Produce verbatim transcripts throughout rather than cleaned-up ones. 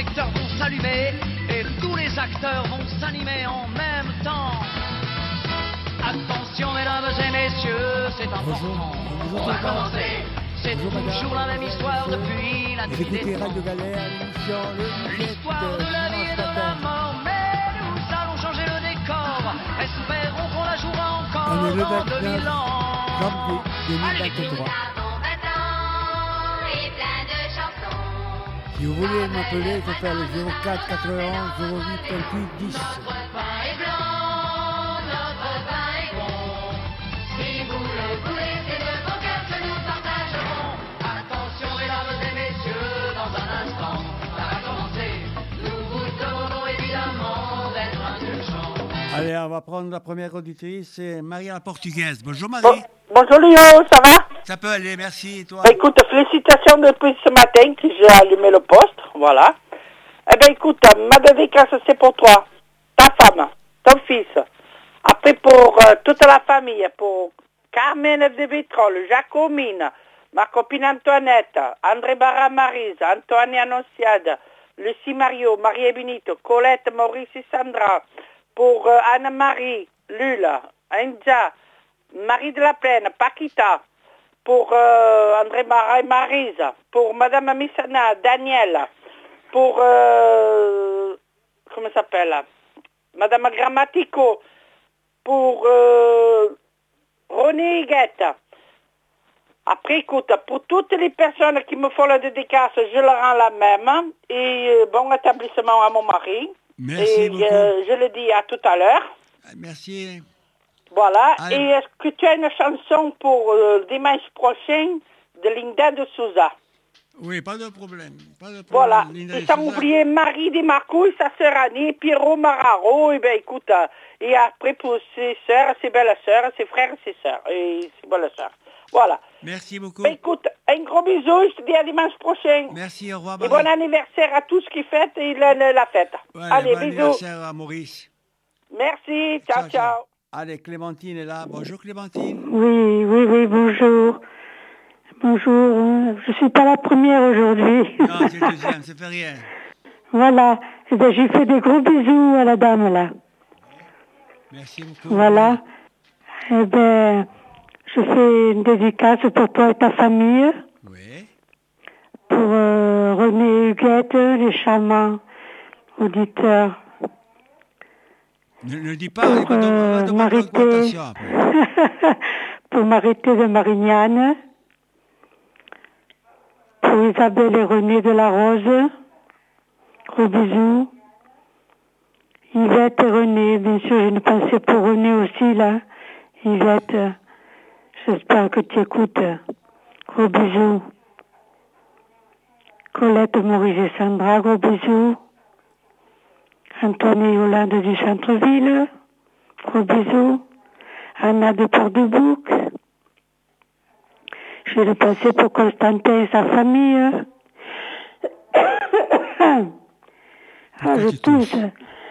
projecteurs vont s'allumer et tous les acteurs vont s'animer en même temps. Attention mesdames et messieurs, c'est important. Bonjour, On va commencer. C'est bonjour, toujours madame. la même histoire depuis la Vous nuit des écoutez temps. Radio Galère, l'émission Le L'histoire de la vie et de la mort, mais nous allons changer le décor. Espérons qu'on la jouera encore On est le dans deux vingt-neuf mille ans. janvier deux mille Allez, vingt-trois. Avons vingt ans et plein de chansons. Si vous voulez m'appeler, je fais le zéro quatre quatre-vingt-onze zéro huit vingt-huit dix. Notre pain est blanc, notre pain est bon. Si vous le voulez, c'est de bon cœur que nous partagerons. Attention mesdames et messieurs, dans un instant, ça va commencer. Nous vous demandons évidemment d'être indulgents. Allez, on va prendre la première auditrice, c'est Marie la Portugaise. Bonjour Marie. Bon, bonjour Léo, ça va? Ça peut aller, merci, et toi? Bah, écoute, félicitations depuis ce matin que j'ai allumé le poste, voilà. Eh ben écoute, ma dédicace c'est pour toi, ta femme, ton fils. Après pour euh, toute la famille, pour Carmen de Vitrolles, Jacomine, ma copine Antoinette, André Barra-Marise, Antoine Annonciade, Lucie Mario, Marie Benito, Colette, Maurice et Sandra, pour euh, Anne-Marie, Lula, India, Marie de la Plaine, Paquita, pour euh, André Barra-Marise, pour Madame Missana, Daniel, pour, euh, comment ça s'appelle, Madame Grammatico, pour euh, René Higuette. Après, écoute, pour toutes les personnes qui me font la dédicace, je leur rends la même. Et euh, bon établissement à mon mari. Merci et beaucoup. euh, je le dis à tout à l'heure. Merci. Voilà. Allez. Et est-ce que tu as une chanson pour euh, dimanche prochain de Linda de Souza? Oui, pas de problème. Pas de problème. Voilà. Linda Et de sans Souza. oublier Marie Desmarcouilles, sa sœur Annie, Pierrot Mararo, et ben écoute, euh, et après pour ses sœurs, ses belles sœurs, ses frères et ses sœurs, et ses belles sœurs. Voilà. Merci beaucoup. Ben écoute, un gros bisou, je te dis à dimanche prochain. Merci, au revoir Et Marie. bon anniversaire à tous qui fêtent et la, la, la fête. Voilà, Allez, bon bisous. anniversaire à Maurice. Merci, ciao, ciao. Allez, Clémentine est là. Bonjour Clémentine. Oui, oui, oui, bonjour. Bonjour. Je suis pas la première aujourd'hui. Non, c'est le deuxième, ça fait rien. Voilà. Eh bien, j'ai fait des gros bisous à la dame, là. Merci beaucoup. Voilà. Eh bien, je fais une dédicace pour toi et ta famille. Oui. Pour euh, René Huguette, les charmants auditeurs. Ne le dis pas, il va Pour te- euh, va te prendre Marité. augmentation après. Pour Marité de Marignane. Pour Isabelle et René de la Rose. Gros bisous. Yvette et René, bien sûr, j'ai une pensée pour René aussi, là. Yvette, j'espère que tu écoutes. Gros bisous. Colette, Maurice et Sandra, gros bisous. Antoine et Yolande du centre-ville, gros bisous. Anna de Port-de-Bouc. Je vais le passer pour Constantin et sa famille. Ah, je tu tousse. tousses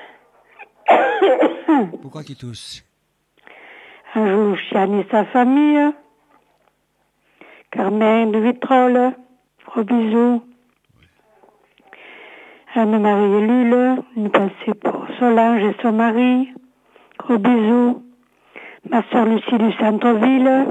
Pourquoi tu tousses? Un jour, Chiane et sa famille. Carmen de Vitrolles, gros bisous. Anne-Marie et Lule, une pensée pour Solange et son mari, gros bisous. Ma soeur Lucie du centre-ville,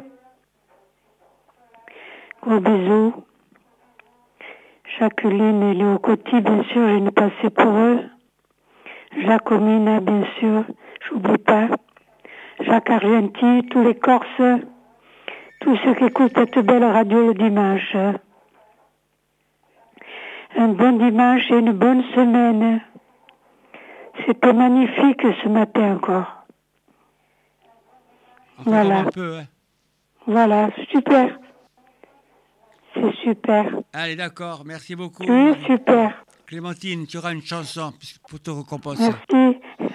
gros bisous. Jacqueline et Léo Coty, bien sûr, j'ai une pensée pour eux. Jacomina, bien sûr, j'oublie pas. Jacques Argenti, tous les Corses, tous ceux qui écoutent cette belle radio le dimanche. Un bon dimanche et une bonne semaine. C'était magnifique ce matin encore. On fait Voilà. comme un peu, hein. Voilà, super. C'est super. Allez, d'accord, merci beaucoup. Oui, super. Clémentine, tu auras une chanson puisque- pour te récompenser. Merci.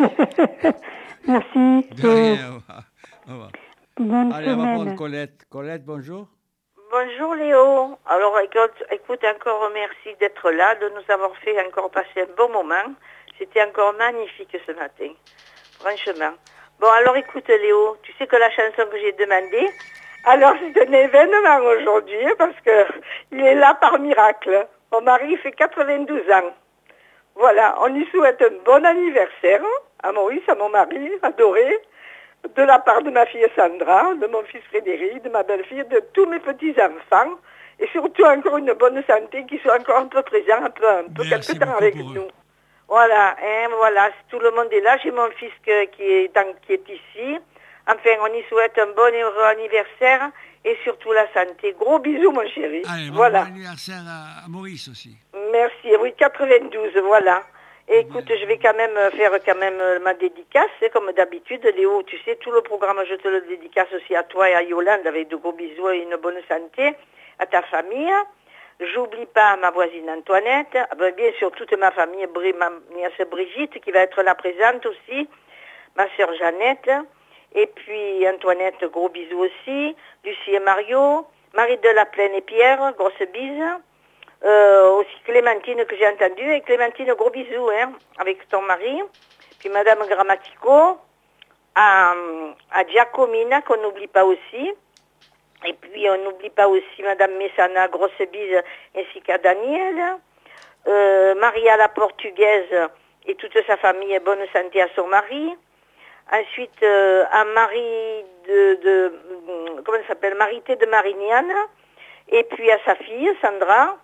Merci. De rien, au revoir. Au revoir. Bonne Allez, on va prendre semaine. Colette. Colette, bonjour. Bonjour Léo. Alors écoute, écoute, encore merci d'être là, de nous avoir fait encore passer un bon moment. C'était encore magnifique ce matin, franchement. Bon alors écoute Léo, tu sais que la chanson que j'ai demandée, alors c'est un événement aujourd'hui parce que il est là par miracle. Mon mari fait quatre-vingt-douze ans. Voilà, on lui souhaite un bon anniversaire à Maurice, à mon mari adoré, de la part de ma fille Sandra, de mon fils Frédéric, de ma belle-fille, de tous mes petits-enfants, et surtout encore une bonne santé, qui soit encore un peu présent, un peu, un peu Merci quelque temps beaucoup avec pour eux. nous. Voilà, hein, voilà, tout le monde est là, j'ai mon fils que- qui, est dans- qui est ici. Enfin, on y souhaite un bon et heureux anniversaire, et surtout la santé. Gros bisous, mon chéri. Allez, bon, Voilà. bon anniversaire à, à Maurice aussi. Merci, oui, quatre-vingt-douze, voilà. Et écoute, je vais quand même faire quand même euh, ma dédicace, hein, comme d'habitude. Léo, tu sais, tout le programme, je te le dédicace aussi à toi et à Yolande, avec de gros bisous et une bonne santé, à ta famille. J'oublie pas ma voisine Antoinette, ah ben, bien sûr toute ma famille, Bri- ma nièce Brigitte, qui va être là présente aussi, ma sœur Jeannette, et puis Antoinette, gros bisous aussi, Lucie et Mario, Marie de la Plaine et Pierre, grosse bise. Euh, aussi Clémentine que j'ai entendue, et Clémentine, gros bisous, hein, avec ton mari, puis Madame Grammatico, à, à Giacomina, qu'on n'oublie pas aussi, et puis on n'oublie pas aussi Madame Messana, grosse bise, ainsi qu'à Daniel, euh, Maria la Portugaise, et toute sa famille, bonne santé à son mari, ensuite euh, à Marie de, de, comment elle s'appelle, Marité de Marignane, et puis à sa fille, Sandra.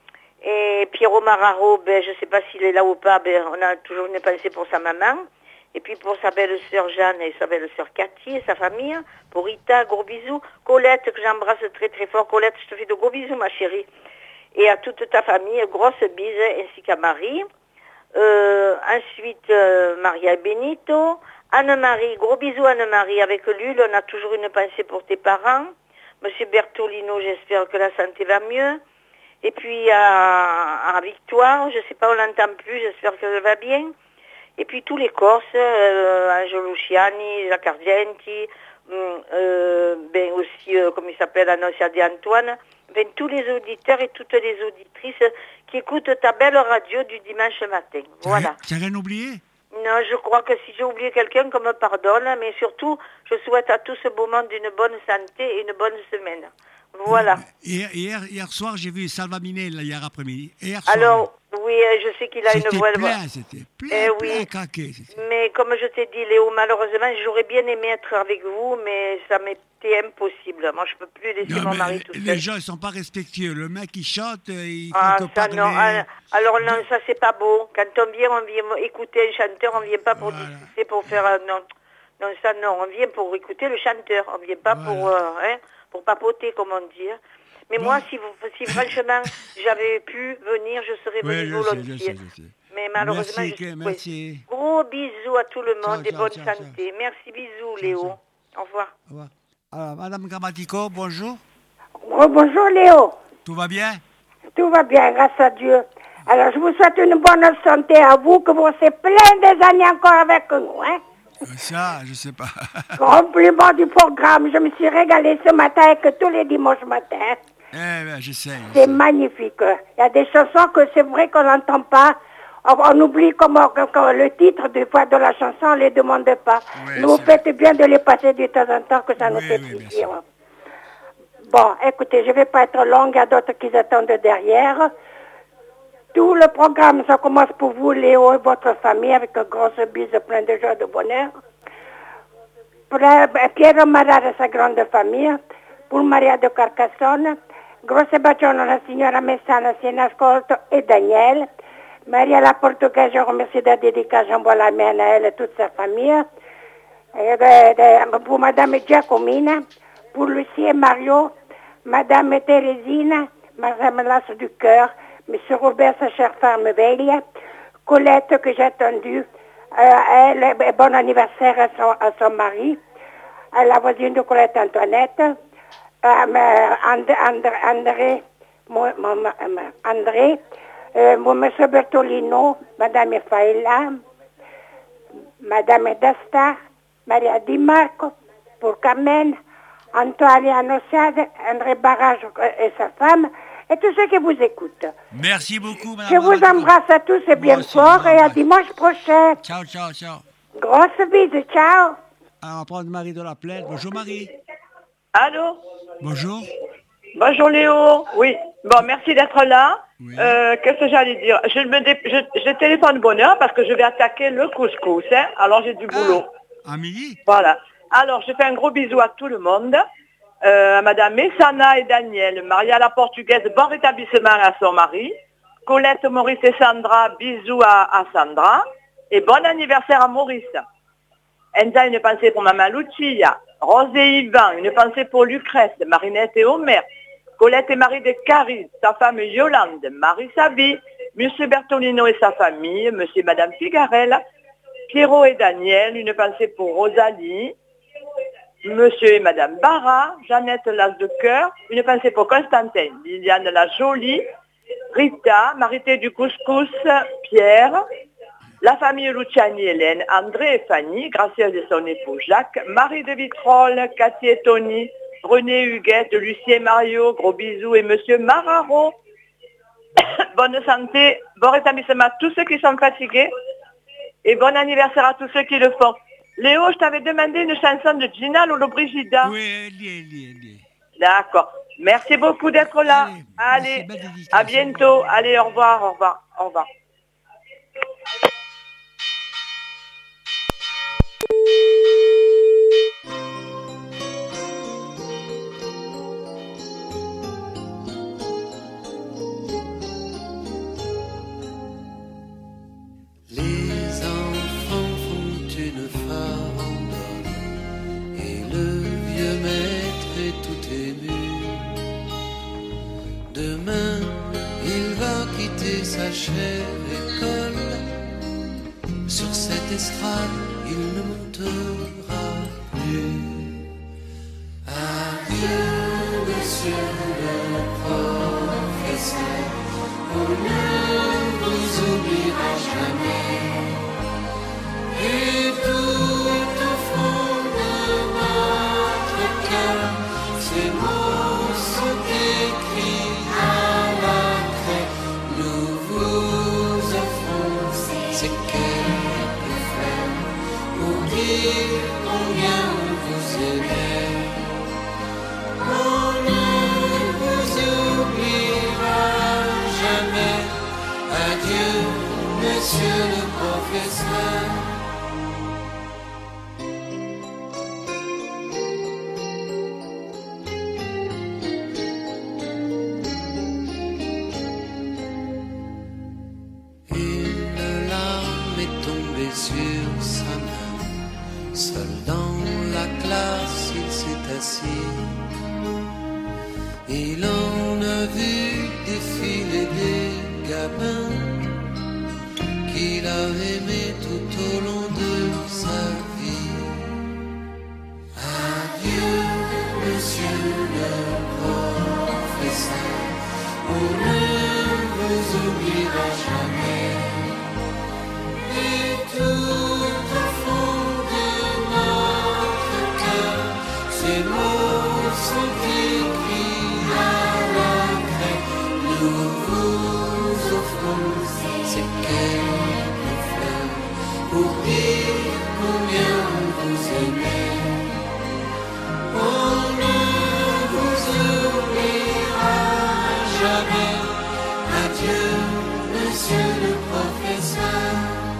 Et Pierrot Mararo, ben, je ne sais pas s'il est là ou pas, ben, on a toujours une pensée pour sa maman. Et puis pour sa belle-sœur Jeanne et sa belle-sœur Cathy et sa famille. Pour Rita, gros bisous. Colette, que j'embrasse très très fort. Colette, je te fais de gros bisous, ma chérie. Et à toute ta famille, grosse bise, ainsi qu'à Marie. Euh, ensuite, euh, Maria Benito. Anne-Marie, gros bisous Anne-Marie. Avec Lul, on a toujours une pensée pour tes parents. Monsieur Bertolino, j'espère que la santé va mieux. Et puis à, à Victoire, je ne sais pas, on l'entend plus, j'espère qu'elle va bien. Et puis tous les Corses, euh, Angelo Luciani, Jacques Argenti, euh, ben aussi, euh, comme il s'appelle, Annonciade Antoine, ben tous les auditeurs et toutes les auditrices qui écoutent ta belle radio du dimanche matin. Voilà. Tu n'as rien oublié? Non, je crois que si j'ai oublié quelqu'un, qu'on me pardonne, mais surtout, je souhaite à tout ce beau monde une bonne santé et une bonne semaine. Voilà. Hier, hier, hier soir, j'ai vu Salvamine, là, hier après-midi. Hier soir. Alors, oui, je sais qu'il a une C'était voix... plein, c'était plein, Eh plein, oui. craqué. c'était- Mais comme je t'ai dit, Léo, malheureusement, j'aurais bien aimé être avec vous, mais ça m'était impossible. Moi, je peux plus laisser Non, mon mais mari tout seul. les gens, ils sont pas respectueux. Le mec, il chante, il Ah, compte ça parler. non. Ah, alors non, ça c'est pas beau. Quand on vient, on vient écouter un chanteur, on vient pas pour Voilà. discuter, pour faire... euh, non, non, ça non. On vient pour écouter le chanteur. On vient pas Voilà. pour, euh, hein, pour papoter, comme on dit. hein. Mais Bon. moi, si, vous, si franchement j'avais pu venir, je serais Oui, venue je sais, volontiers. je sais, je sais. Mais malheureusement, Merci, je Clé- oui. merci. Gros bisous à tout le Ciao, monde et ciao, bonne ciao, santé. Merci, bisous, Léo. ciao. Au revoir. Au revoir. Alors, Madame Grammatico, bonjour. Oh, bonjour Léo, Tout va bien? tout va bien, grâce à Dieu. Alors je vous souhaite une bonne santé à vous, que vous restez plein des années encore avec nous. Hein. Euh, Ça, je sais pas. Compliment du programme, je me suis régalée ce matin avec tous les dimanches matins. eh ben, j'essaie. C'est magnifique. Il y a des chansons que c'est vrai qu'on n'entend pas. On, on oublie comment, comment le titre des fois de la chanson, on ne les demande pas. Ouais, Mais vous c'est faites bien de les passer de temps en temps, que ça nous Oui, fait oui, bien plaisir. Bon, écoutez, je ne vais pas être longue, il y a d'autres qui attendent derrière. Tout le programme, ça commence pour vous, Léo, et votre famille, avec une grosse bise plein de joie, de bonheur. Pour euh, Piero Marara et sa grande famille, pour Maria de Carcassonne, grosse bacione alla signora Messana, si è in ascolto, et Daniel. Maria la Portugaise, je remercie de dédicace, j'envoie la mienne à elle et toute sa famille. Et, de, de, pour Madame Giacomina, pour Lucie et Mario, Madame Thérésine, Madame Lasse du Cœur, Monsieur Robert, sa chère femme Velia, Colette que j'ai attendue, euh, elle, et bon anniversaire à son, à son mari, à la voisine de Colette Antoinette, euh, And, And, André, mon, mon, André euh, mon Monsieur Bertolino, Madame Faila, Madame Dasta, Maria Di Marco, pour Carmen, Antoine Annociade, André Barrage et sa femme, et tous ceux qui vous écoutent. Merci beaucoup, Madame Je vous Grammatico. embrasse à tous et Moi bien aussi, fort, je vous et à embrasse. dimanche prochain. Ciao, ciao, ciao. Grosse bise, ciao. Alors, on va prendre Marie de la Plaine. Bonjour, Marie. Allô? Bonjour. Bonjour Léo. Oui. Bon, merci d'être là. Oui. Euh, qu'est-ce que j'allais dire? Je me dé... je, je téléphone bonheur parce que je vais attaquer le couscous. Hein. Alors j'ai du boulot. Ah, à midi. Voilà. Alors je fais un gros bisou à tout le monde. Euh, à Madame Messana et Daniel. Maria la Portugaise, bon rétablissement à son mari. Colette, Maurice et Sandra, bisous à, à Sandra. Et bon anniversaire à Maurice. Enza, une pensée pour Maman Lucia. Rose et Yvan, une pensée pour Lucrèce, Marinette et Omer. Colette et Marie de Caris, sa femme Yolande, Marie Sabi, Monsieur Bertolino et sa famille, Monsieur et Madame Figarel, Pierrot et Daniel, une pensée pour Rosalie, Monsieur et Madame Barra, Jeannette Las de Cœur, une pensée pour Constantin, Liliane la Jolie, Rita, Marité du Couscous, Pierre, la famille Luciani, Hélène, André et Fanny, Gracieuse et son époux Jacques, Marie de Vitrolles, Cathy et Tony, René Huguette, Lucie et Mario, gros bisous et Monsieur Mararo. Bonne santé, bon rétablissement à tous ceux qui sont fatigués et bon anniversaire à tous ceux qui le font. Léo, je t'avais demandé une chanson de Gina Lollobrigida. Oui, lié, lié, lié. D'accord. Merci beaucoup d'être là. Allez, Allez à bientôt. Allez, au revoir, au revoir, au revoir. Les enfants font une farandole et le vieux maître est tout ému. Demain, il va quitter sa chère école. Sur cette estrade, il ne montera plus. Adieu, monsieur le professeur, on ne vous oubliera jamais. Et tout au fond de notre cœur, ces mots sont écrits à la craie. Nous vous offrons ces quelques fleurs pour dire combien vous aimez. On ne vous oubliera jamais. Adieu, monsieur le professeur. Une larme est tombée sur sa main. Seul dans la classe, il s'est assis. Il en a vu défiler des gamins qu'il a aimés tout au long de sa vie. Adieu, monsieur le professeur, on ne vous oubliera jamais. Et tout au fond de notre cœur, ces mots sont écrits à la craie. Nous vous offrons ces quelques fleurs pour dire combien vous aimez. On ne vous oubliera jamais. Adieu, monsieur le professeur.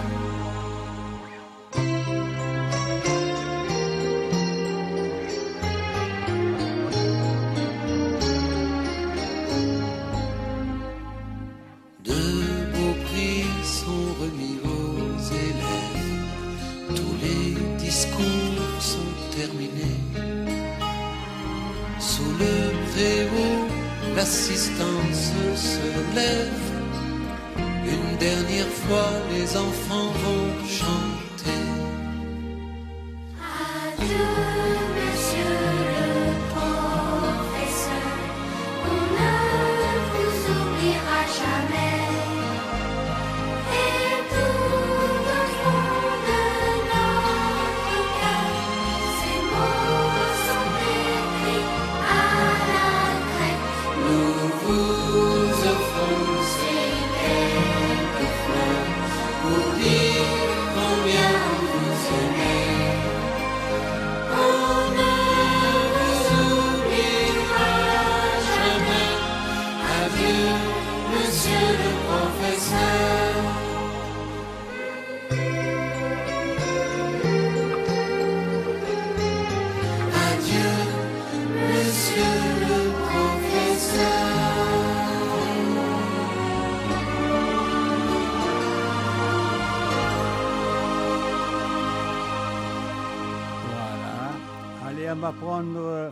De beaux prix sont remis aux élèves, tous les discours sont terminés. Sous le préau, l'assistance se lève. Une dernière fois, les enfants vont chanter. Adieu, monsieur le professeur, on ne vous oubliera jamais. Et tout au fond de notre cœur, ces mots sont écrits à la craie. Nous vous offrons ces quelques fleurs pour dire combien on va prendre... euh,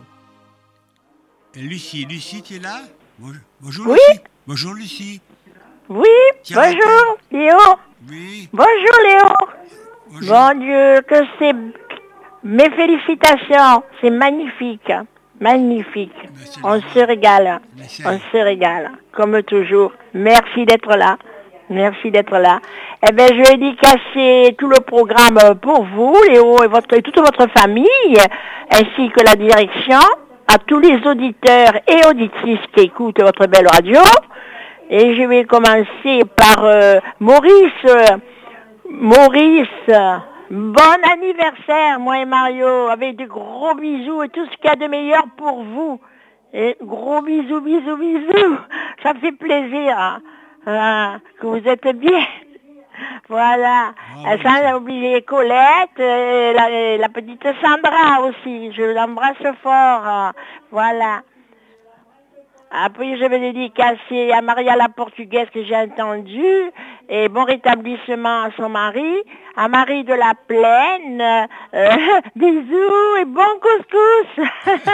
Et Lucie, Lucie, tu es là? Bonjour, bonjour Oui. Lucie. Bonjour Lucie. Oui, Tiens, bonjour Léo. Oui. Bonjour Léo. Bonjour. Bon Dieu, que c'est... Mes félicitations, c'est magnifique. Magnifique. On se régale. On se régale, comme toujours. Merci d'être là. Merci d'être là. Eh bien, je vais dédicacer tout le programme pour vous, Léo, et, votre, et toute votre famille, ainsi que la direction, à tous les auditeurs et auditrices qui écoutent votre belle radio. Et je vais commencer par euh, Maurice. Euh, Maurice, euh, bon anniversaire, moi et Mario, avec de gros bisous et tout ce qu'il y a de meilleur pour vous. Et gros bisous, bisous, bisous. Ça me fait plaisir hein, hein, que vous êtes bien. Voilà. Ah, Sans oui, oublier Colette, et la, et la petite Sandra aussi. Je l'embrasse fort. Hein. Voilà. Après, je vais dédicacer à Maria la Portugaise que j'ai entendue, et bon rétablissement à son mari, à Marie de la Plaine, euh, bisous et bon couscous.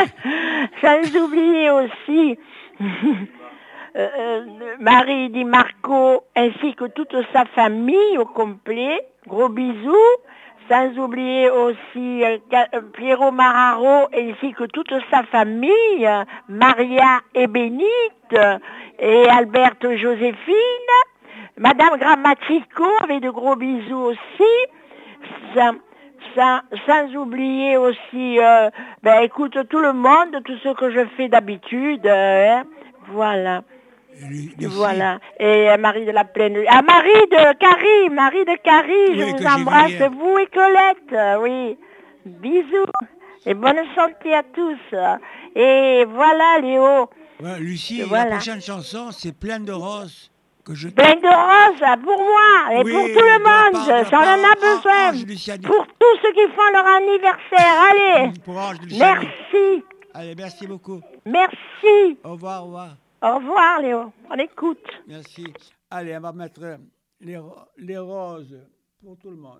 Sans oublier aussi euh, euh, Marie Di Marco ainsi que toute sa famille au complet. Gros bisous. Sans oublier aussi euh, Piero Mararo ainsi que toute sa famille, euh, Maria et Bénite, euh, et Alberte Joséphine, Madame Grammatico avec de gros bisous aussi, sans, sans, sans oublier aussi, euh, ben écoute, tout le monde, tout ce que je fais d'habitude, euh, hein, voilà. Lucie. Voilà. Et euh, Marie de la Plaine. Ah, Marie de Carrie, Marie de Carrie, Oui, je que vous j'ai embrasse, vu hier. vous et Colette. euh, Oui. Bisous. Et bonne santé à tous. Et voilà, Léo. Ouais, Lucie, Voilà. la prochaine chanson, c'est Plein de roses. Que je... Plein de roses pour moi et Oui, pour tout de le la part- monde. de la Ça en a part- besoin. Ange Luciani. Pour tous ceux qui font leur anniversaire. Allez. Pour Ange Luciani. Merci. Allez, merci beaucoup. Merci. Au revoir, au revoir. Au revoir, Léo. On écoute. Merci. Allez, on va mettre euh, les, ro- les roses pour tout le monde.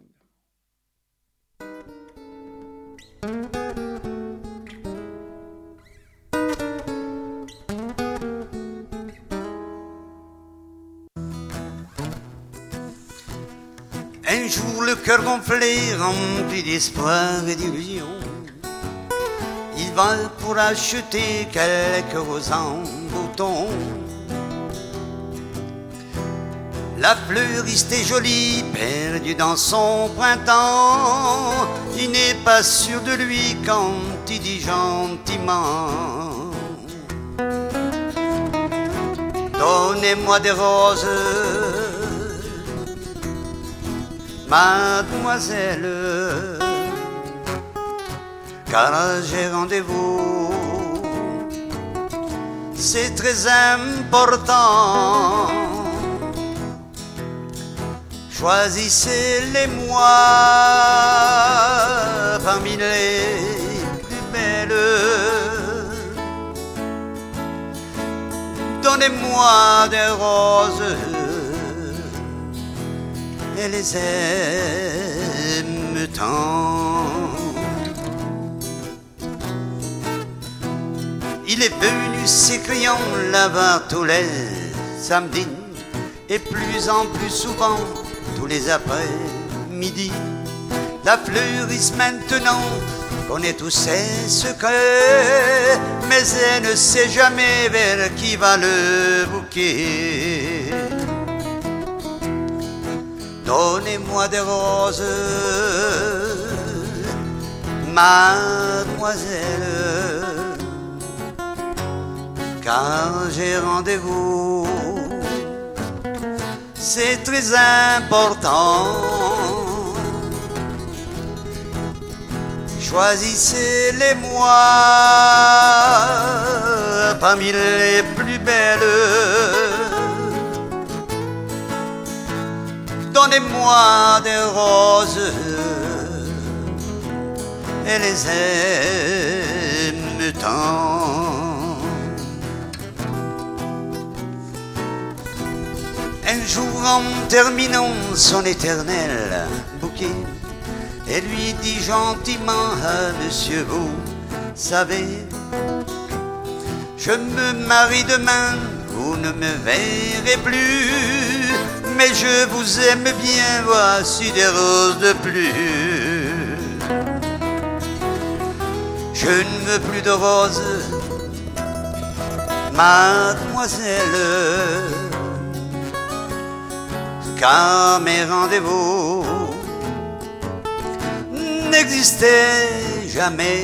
Un jour le cœur gonflé, rempli d'espoir et d'illusion, il va pour acheter quelques roses en bouton. La fleuriste est jolie, perdue dans son printemps. Il n'est pas sûr de lui quand il dit gentiment: donnez-moi des roses, mademoiselle, car j'ai rendez-vous. C'est très important. Choisissez-les-moi parmi les plus belles. Donnez-moi des roses et les aime tant. Il est venu s'écriant là-bas tous les samedis, et plus en plus souvent tous les après-midi. La fleuriste maintenant connaît tous ses secrets, mais elle ne sait jamais vers qui va le bouquet. Donnez-moi des roses, mademoiselle, car j'ai rendez-vous. C'est très important. Choisissez-les-moi parmi les plus belles. Donnez-moi des roses et les aime tant. Un jour en terminant son éternel bouquet, elle lui dit gentiment: ah, monsieur, vous savez, je me marie demain, vous ne me verrez plus, mais je vous aime bien, voici des roses de plus. Je ne veux plus de roses, mademoiselle, car mes rendez-vous n'existaient jamais.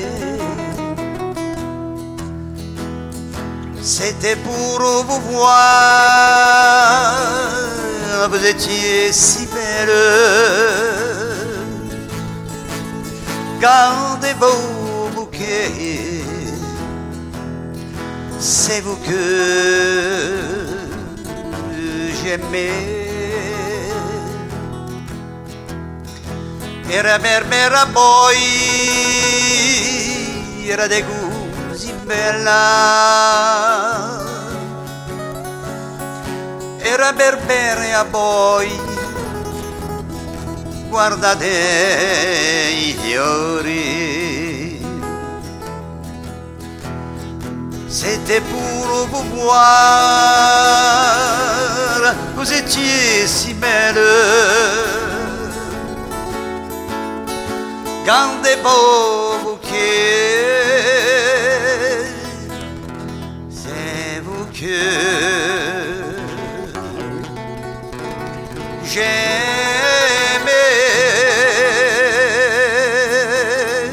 C'était pour vous voir, vous étiez si belle. Gardez vos bouquets, c'est vous que j'aimais. Era berbera poi, era de così bella. Era berbera poi, guardate i fiori. C'était pour vous voir, vous étiez si belle. Gardez vos bouquets, c'est vous que j'aimais.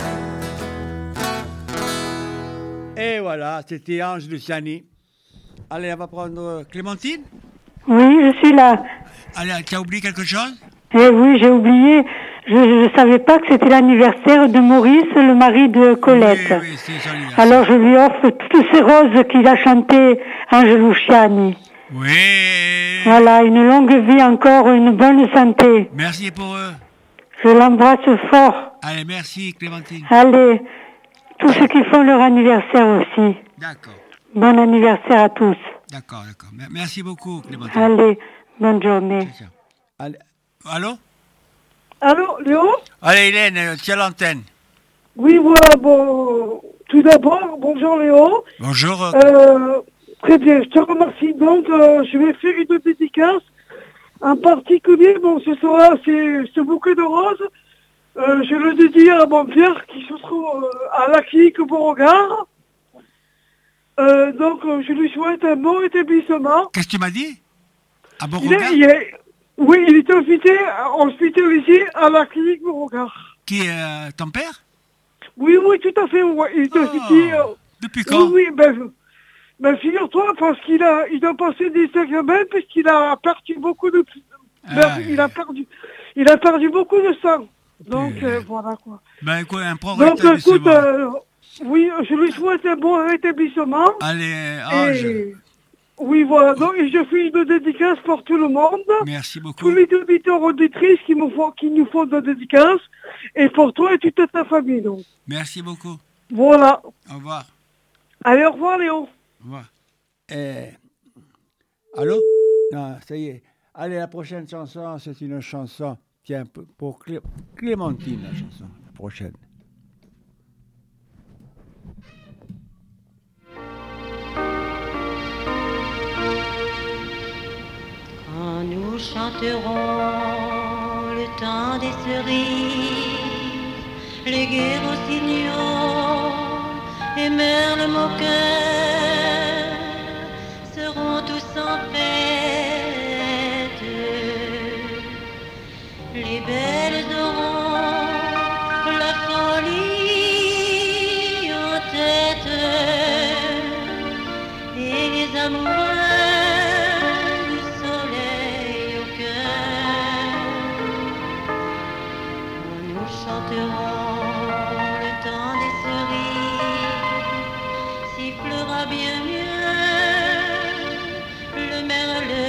Et voilà, c'était Ange Luciani. Allez, on va prendre Clémentine. Oui, je suis là. Allez, tu as oublié quelque chose? Eh oui, j'ai oublié. Je ne savais pas que c'était l'anniversaire de Maurice, le mari de Colette. Oui, oui, c'est son anniversaire. Alors je lui offre toutes ces roses qu'il a chantées, Ange Luciani. Oui. Voilà, une longue vie encore, une bonne santé. Merci pour eux. Je l'embrasse fort. Allez, merci Clémentine. Allez, tous ceux qui font leur anniversaire aussi. D'accord. Bon anniversaire à tous. D'accord, d'accord. Merci beaucoup Clémentine. Allez, bonne journée. Allez. Allô? Allô, Léo? Allez, Hélène, tu as l'antenne. Oui, voilà, bon, tout d'abord, bonjour Léo. Bonjour. Euh, très bien, je te remercie. Donc, euh, je vais faire une dédicace. En particulier, bon, ce sera c'est, ce bouquet de roses. Euh, je le dédie à mon père qui se trouve euh, à la clinique Beauregard. Euh, donc, euh, je lui souhaite un bon établissement. Qu'est-ce que tu m'as dit? À Il Beauregard? est, il est, oui, il est hospitalisé, hospitalisé à la clinique Beauregard. Qui est euh, ton père? Oui, oui, tout à fait. Ouais. Il est hospitalisé. Euh, Depuis quand? Oui, oui, ben, ben figure-toi, parce qu'il a, il a passé des examens, puisqu'il a perdu beaucoup de, Ah, ben, il a perdu, il a perdu beaucoup de sang. Donc, euh, voilà, quoi. Ben quoi, un pro Donc, rétablissement. écoute, euh, oui, je lui souhaite un bon rétablissement. Allez, Ange. Et, oui, voilà, donc, et je fais une dédicace pour tout le monde. Merci beaucoup. Tous les auditeurs auditrices qui, me font, qui nous font de dédicaces. Et pour toi et toute ta famille, donc. Merci beaucoup. Voilà. Au revoir. Allez, au revoir, Léo. Au revoir. Eh, allô? Non, ça y est. Allez, la prochaine chanson, c'est une chanson. Tiens, pour Clé- Clémentine, la chanson, la prochaine. Quand nous chanterons le temps des cerises, les gai rossignols et merle moqueur seront tous en fête. Les belles auront la folie en tête et les amoureux du soleil au cœur. Nous chanterons le temps des cerises, sifflera bien mieux le merle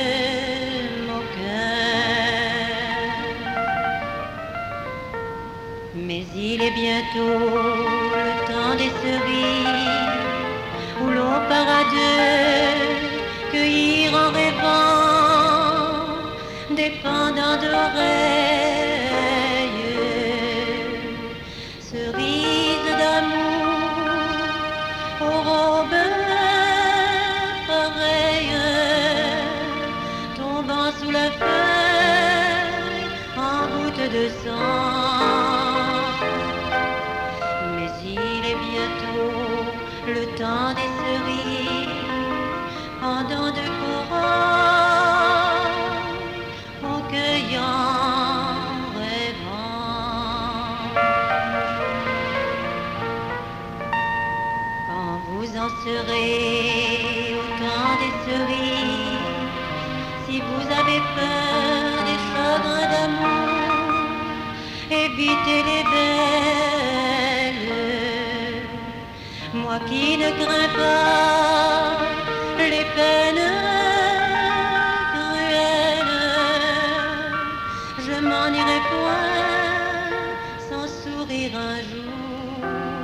moqueur. Mais il est bientôt le temps des cerises où l'on part à deux, cueillir en rêvant des pendants d'oreilles, cerises d'amour de sang. Mais il est bientôt le temps des cerises, pendant de corolles, en cueillant, rêvant. Quand vous en serez au temps des cerises, si vous avez peur des chagrins d'amour, évitez les belles. Moi qui ne crains pas les peines cruelles, je m'en irai point sans sourire un jour.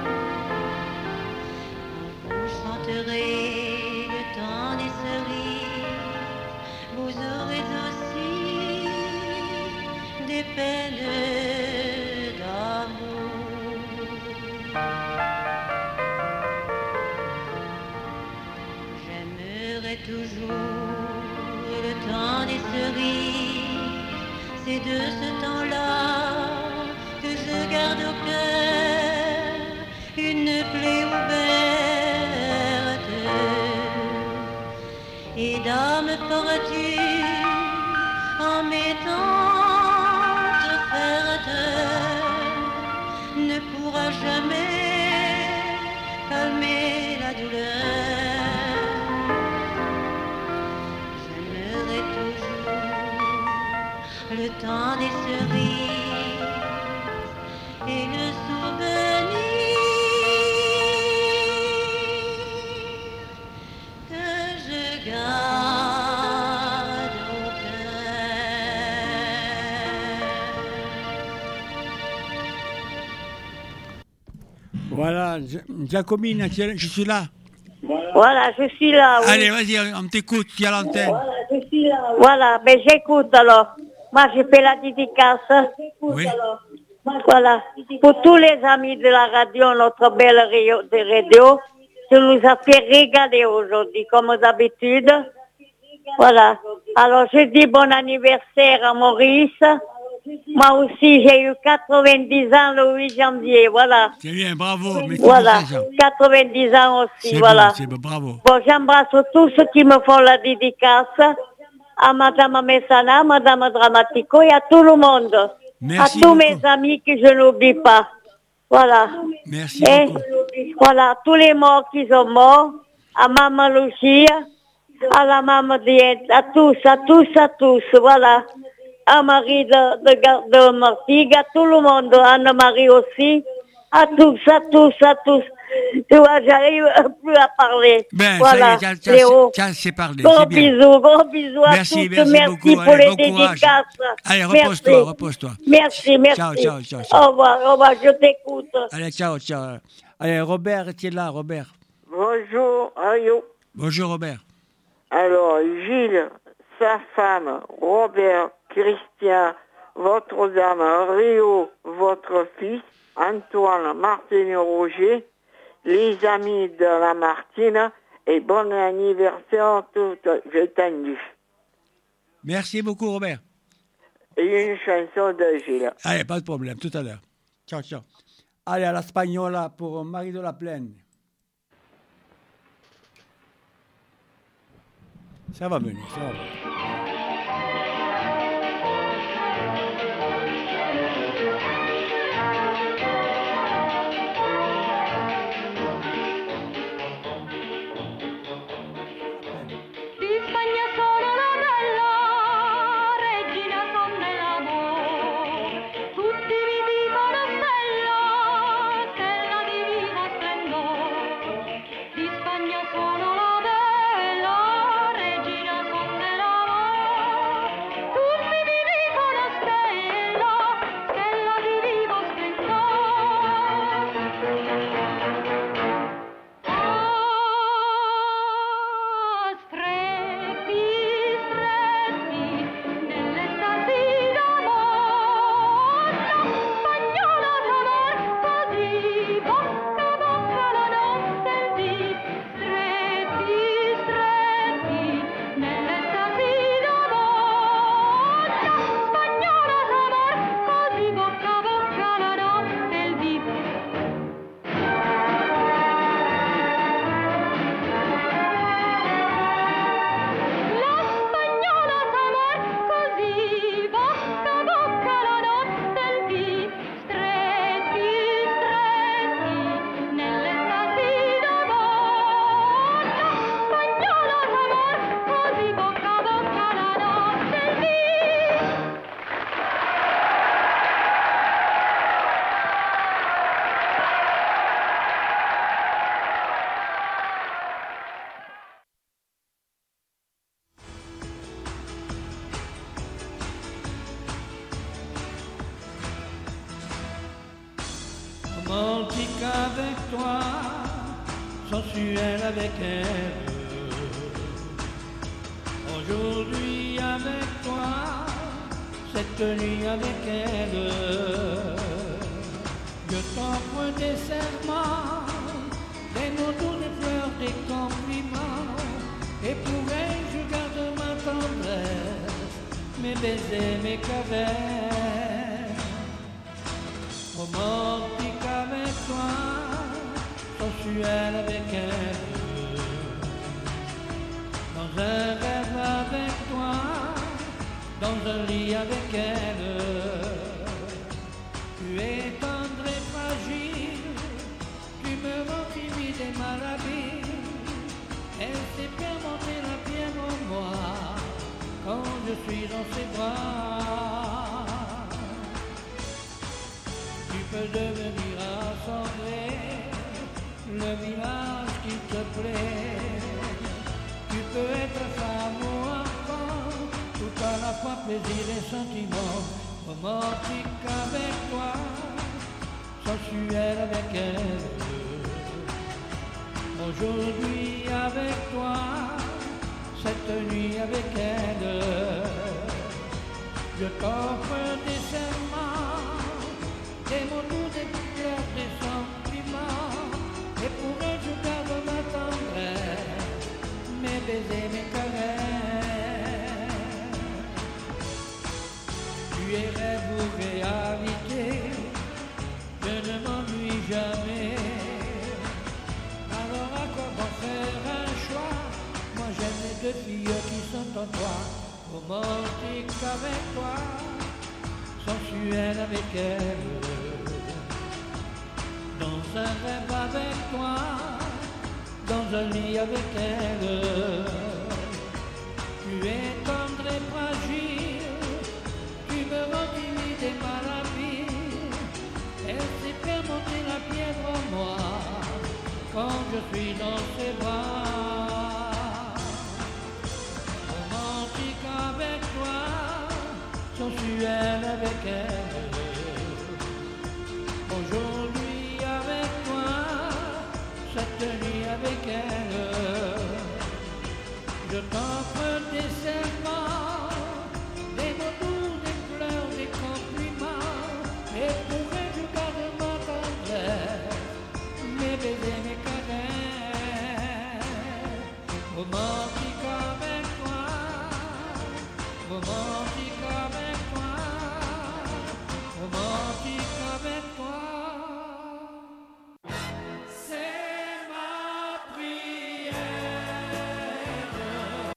Quand vous chanterez le temps des cerises, vous aurez aussi des peines d'amour. J'aimerai toujours le temps des cerises, c'est de ce temps-là que je garde au cœur une plaie ouverte. Et dame, feras-tu en m'étant offerte, ne pourra jamais calmer la douleur. J'aimerai toujours le temps des cerises et le souvenir que je garde au Voilà, Gia- Giacomina, tu es- je suis là. Voilà, je suis là. Oui. Allez, vas-y, on t'écoute, tu es à l'antenne. Voilà, ben j'écoute alors. Moi, j'ai fait la dédicace. Oui. Voilà. Pour tous les amis de la radio, notre belle radio, de radio, tu nous as fait régaler aujourd'hui, comme d'habitude. Voilà. Alors, je dis bon anniversaire à Maurice. Moi aussi, j'ai eu quatre-vingt-dix ans le huit janvier, voilà. C'est bien, bravo. Mais Voilà, c'est ça. quatre-vingt-dix ans aussi, C'est voilà. bon, c'est bon, bravo. Bon, j'embrasse tous ceux qui me font la dédicace, à Madame Messana, Madame Dramatico et à tout le monde. Merci à tous beaucoup. mes amis que je n'oublie pas. Voilà. Merci Et beaucoup. voilà, tous les morts qui sont morts, à Maman Lucia, à la Maman Diète, à tous, à tous, à tous, voilà. À Marie de, de, Gar- de Martigues, à tout le monde, Anne-Marie aussi, à tous, à tous, à tous. Tu vois, j'arrive plus à parler. Ben, voilà, ça y est, t'as- Léo. t'as assez parlé, Gros c'est bien. bisous, gros bisous à Merci, tous. merci Merci beaucoup. pour Allez, les bon courage. dédicaces. Allez, Merci. repose-toi, repose-toi. Merci, merci. Ciao, ciao, ciao, ciao. Au revoir, au revoir, je t'écoute. Allez, ciao, ciao. Allez, Robert, tu es là, Robert. Bonjour, Ayo. Bonjour, Robert. Alors, Gilles, sa femme, Robert, Christian, votre dame, Rio, votre fils, Antoine, Martine et Roger, les amis de la Martine, et bon anniversaire tout étendu. Merci beaucoup, Robert. Et une chanson de Gilles. Allez, pas de problème, tout à l'heure. Ciao, ciao. Allez, à la Spagnola pour Marie de la Plaine. Ça va venir, ça va venir. Di Spagna sono la bella, regina son dell'amor. Tutti mi dicono stella, stella divina splendor. Di Spagna sono la bella, regina son dell'amor. romantique avec toi, sensuel avec elle. Aujourd'hui avec toi, cette nuit avec elle. Je t'offre des serments, des mots doux, des fleurs, des compliments. Et pour elle, je garde ma tendresse, mes baisers, mes caresses. Romantique avec toi, sensuel avec elle. Dans un rêve avec toi, dans un lit avec elle. Tu es tendre et fragile, tu me rends timide et malhabile. Elle sait faire monter la pierre en moi, quand je suis dans ses bras. Tu peux devenir assemblé, le village qui te plaît. Tu peux être femme ou enfant, tout à la fois plaisir et sentiment. Romantique avec toi, sensuel avec elle. Aujourd'hui avec toi, cette nuit avec elle. Je t'offre des serments, des mots doux, des fleurs, des sentiments. Et pour elle je garde ma tendresse, mes baisers, mes caresses. Tu es rêve ou réalité, je ne m'ennuie jamais. Alors à quoi bon faire un choix? Moi j'aime les deux filles qui sont en toi. Romantique avec toi, sensuel avec elle. Dans un rêve avec toi, dans un lit avec elle. Tu es tendre et fragile, tu me rends timide et malhabile. Elle sait faire monter la pierre en moi, quand je suis dans ses bras. Romantique avec toi, sensuel avec elle. Aujourd'hui avec toi, cette nuit avec elle. Je t'offre des serments, des mots doux, des fleurs, des compliments. Et pour elle je garde ma tendresse, mes baisers, mes caresses. Romantique avec toi, romantique avec toi, romantique avec toi. C'est ma prière.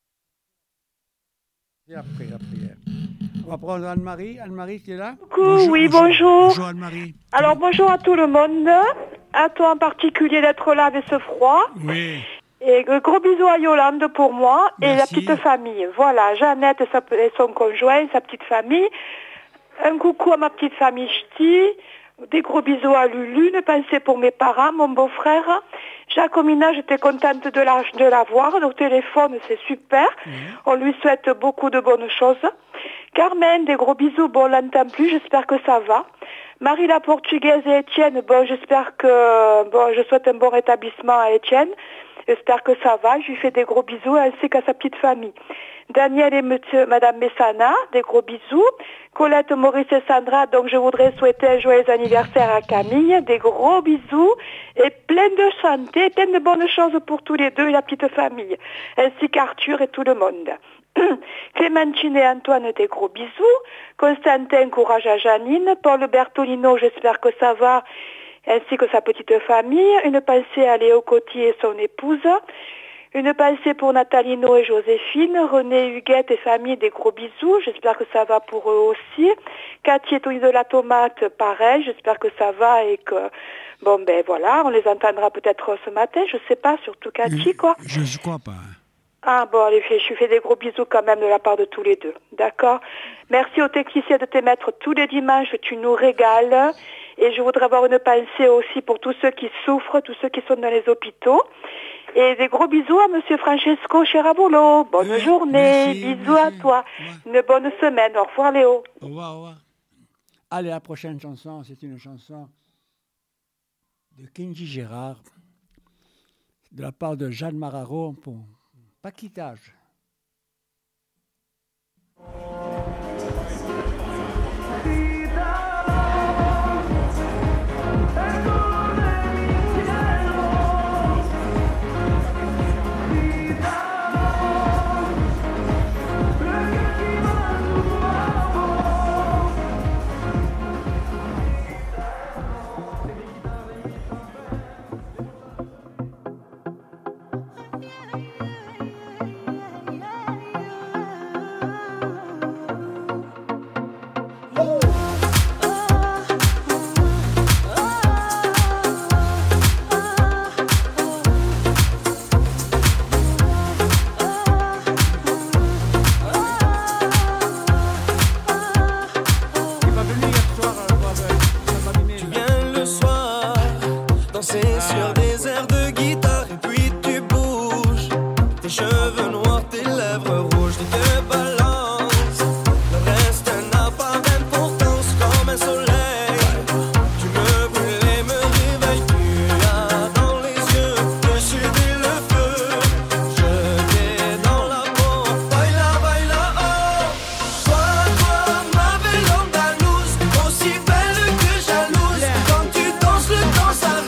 Et après la prière. On va prendre Anne-Marie. Anne-Marie, tu es là? Coucou, oui, bonjour. Bonjour Anne-Marie. Alors bonjour à tout le monde, à toi en particulier d'être là avec ce froid. Oui. Et euh, gros bisous à Yolande pour moi et la Merci. petite famille. Voilà, Jeannette et, sa- et son conjoint, sa petite famille. Un coucou à ma petite famille Ch'ti. Des gros bisous à Lulu. Une pensée pour mes parents, mon beau-frère. Jacomina, j'étais contente de la, de la voir. Au téléphone, c'est super. On lui souhaite beaucoup de bonnes choses. Carmen, des gros bisous. Bon, on l'entend plus, j'espère que ça va. Marie la Portugaise et Étienne, bon, j'espère que, bon, je souhaite un bon rétablissement à Étienne. J'espère que ça va. Je lui fais des gros bisous ainsi qu'à sa petite famille. Daniel et monsieur, madame Messana, des gros bisous. Colette, Maurice et Sandra, donc je voudrais souhaiter un joyeux anniversaire à Camille. Des gros bisous et plein de santé, plein de bonnes choses pour tous les deux et la petite famille. Ainsi qu'Arthur et tout le monde. Clémentine et Antoine, des gros bisous. Constantin, courage à Janine. Paul Bertolino, j'espère que ça va, ainsi que sa petite famille. Une pensée à Léo Coty et son épouse. Une pensée pour Natalino et Joséphine. René, Huguette et famille, des gros bisous. J'espère que ça va pour eux aussi. Cathy et Tony de la Tomate, pareil. J'espère que ça va et que, bon ben voilà, on les entendra peut-être ce matin. Je sais pas, surtout Cathy, quoi. Je ne crois pas. Ah bon, allez, je lui fais des gros bisous quand même de la part de tous les deux. D'accord? Merci aux techniciens de t'émettre tous les dimanches, tu nous régales. Et je voudrais avoir une pensée aussi pour tous ceux qui souffrent, tous ceux qui sont dans les hôpitaux. Et des gros bisous à monsieur Francesco Cherabolo. Bonne oui, journée, merci, bisous merci. À toi. Une bonne semaine. Au revoir Léo. Au revoir, au revoir. Allez, la prochaine chanson, c'est une chanson de Kenji Gérard, de la part de Jeanne Mararo pour Paquitage. Sur des airs de guitare et puis tu bouges. Tes cheveux noirs, tes lèvres rouges, tu te balances. Le reste n'a pas d'importance comme un soleil. Tu me brûles et me réveilles. Tu as dans les yeux le sud et le feu. Je t'ai dans la peau. Baila, baila, oh. Toi, toi, ma belle andalouse, aussi belle que jalouse. Quand tu danses, le temps s'arrête.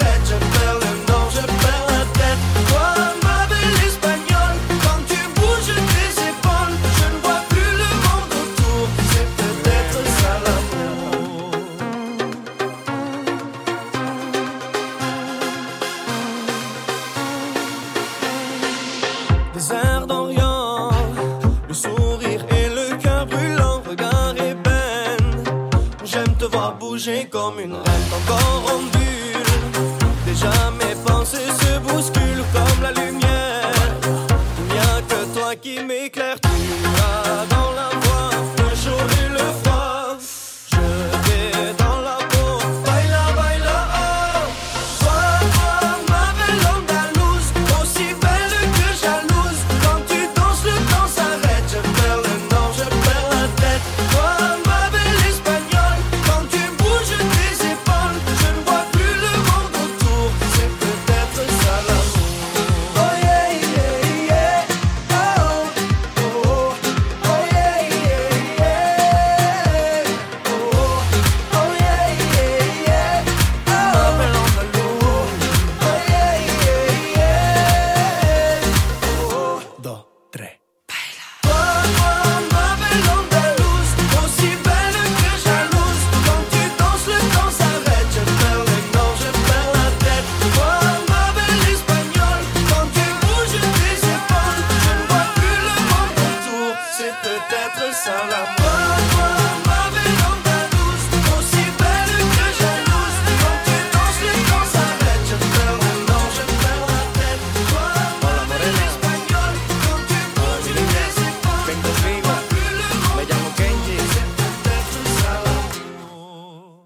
Des airs d'Orient, le sourire et le cœur brûlant, regard ébène. J'aime te voir bouger comme une reine, encore en bulle. Déjà mes pensées se bousculent comme la lumière. Il n'y a que toi qui m'éclaire, tu as dans la voix le chaud et le froid. Je t'ai dans la peau, baila, baila, oh. Toi, toi, ma belle andalouse, aussi belle que jalouse. Quand tu danses, le temps s'arrête. Je perds le nord, je perds la tête. Toi, ma belle espagnole, quand tu bouges tes épaules, je ne vois plus le monde autour. C'est peut-être ça l'amour. Oh yeah, yeah, yeah. Oh, oh, oh. Oh yeah, yeah, yeah. Oh, oh yeah, yeah, yeah. Ma belle andalouse. Oh yeah, yeah, yeah. Oh, dos, tres. Toi, toi, ma belle andalouse, aussi belle que jalouse. Quand tu danses, le temps s'arrête. Je perds le nord, je perds la tête. Toi, ma belle espagnole, quand tu bouges tes épaules, je ne vois plus le monde autour. C'est peut-être ça la Toi, toi, ma belle andalouse, aussi belle que jalouse. Quand tu danses, le temps s'arrête. Je perds le nord, je perds la tête. Toi, ma belle espagnole, quand tu bouges tes épaules, je ne vois plus le monde autour. C'est peut-être ça l'amour.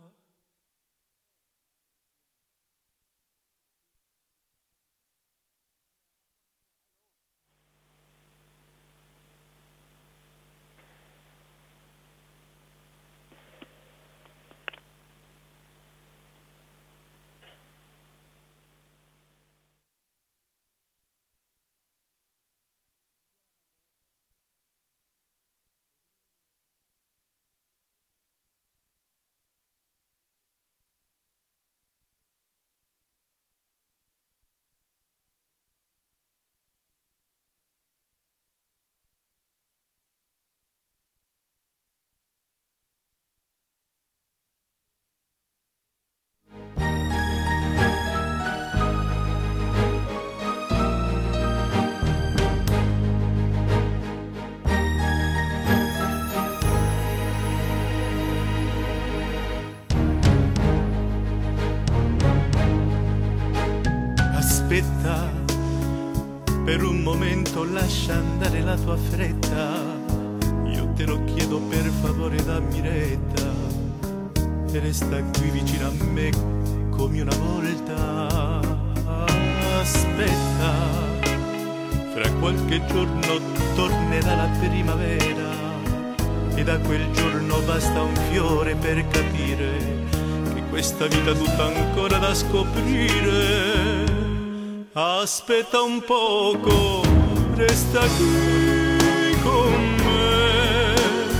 Aspetta, per un momento lascia andare la tua fretta. Io te lo chiedo per favore, dammi retta e resta qui vicino a me come una volta. Aspetta, fra qualche giorno tornerà la primavera e da quel giorno basta un fiore per capire che questa vita tutta ancora da scoprire. Aspetta un poco, resta qui con me,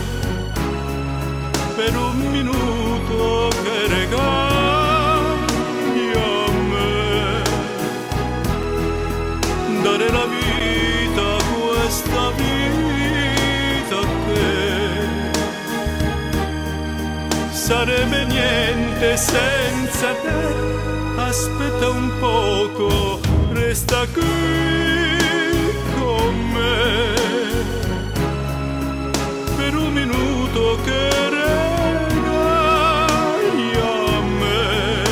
per un minuto che regali a me, dare la vita a questa vita che sarebbe niente senza te. Aspetta un poco, resta qui con me, per un minuto che regali a me,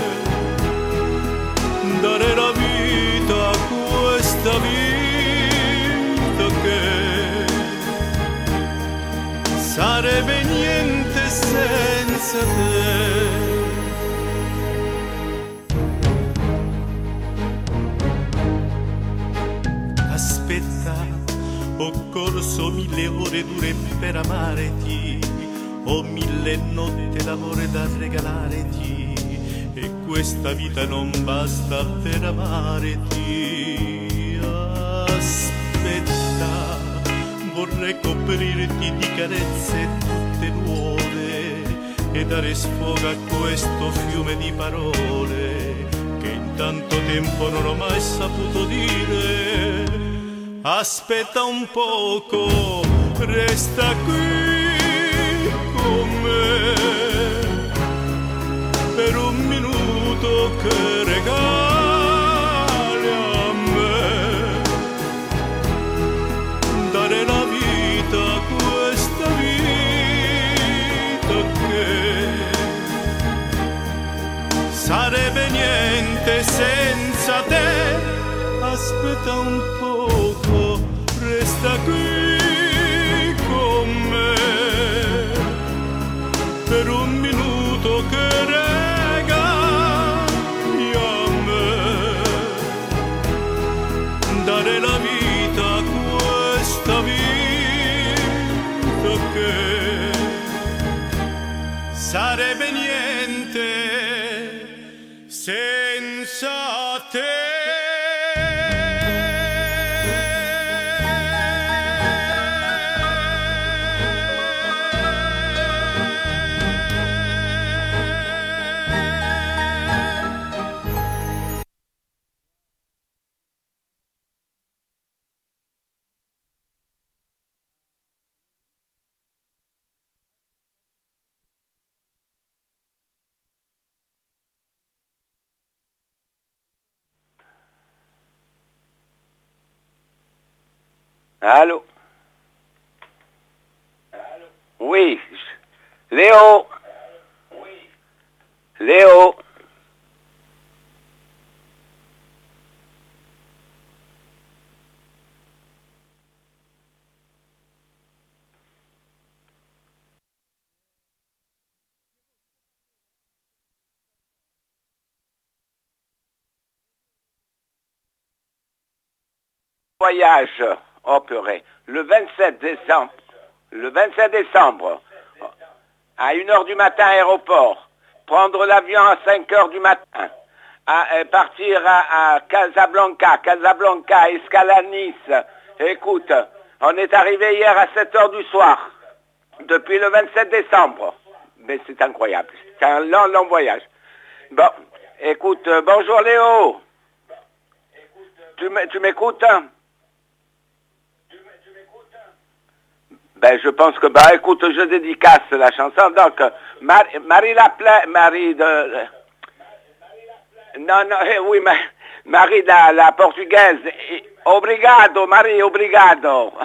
dare la vita a questa vita che sarebbe niente senza te. Aspetta, ho corso mille ore dure per amarti, ho mille notti d'amore da regalarti, e questa vita non basta per amarti. Aspetta, vorrei coprirti di carezze tutte nuove e dare sfogo a questo fiume di parole che in tanto tempo non ho mai saputo dire. Aspetta un poco, resta qui con me, per un minuto che regali a me, dare la vita a questa vita che sarebbe niente senza te. Aspetta un poco, resta qui con me, per un minuto che regali a me, dare la vita a questa vita che sarebbe niente senza te. Allô? Oui. Léo? Léo? Voyage. Oh purée, le vingt-sept décembre, le vingt-sept décembre, à une heure du matin, aéroport, prendre l'avion à cinq heures du matin, à, à partir à, à Casablanca, Casablanca, escale à Nice. Écoute, on est arrivé hier à sept heures du soir, depuis le vingt-sept décembre. Mais c'est incroyable, c'est un long, long voyage. Bon, écoute, euh, bonjour Léo, tu m'écoutes hein? Ben, je pense que, bah, écoute, je dédicace la chanson. Donc, Mar Marie Laplace, Marie de... Non, non, eh, oui, mais Marie la, la portugaise. Obrigado, Marie, obrigado.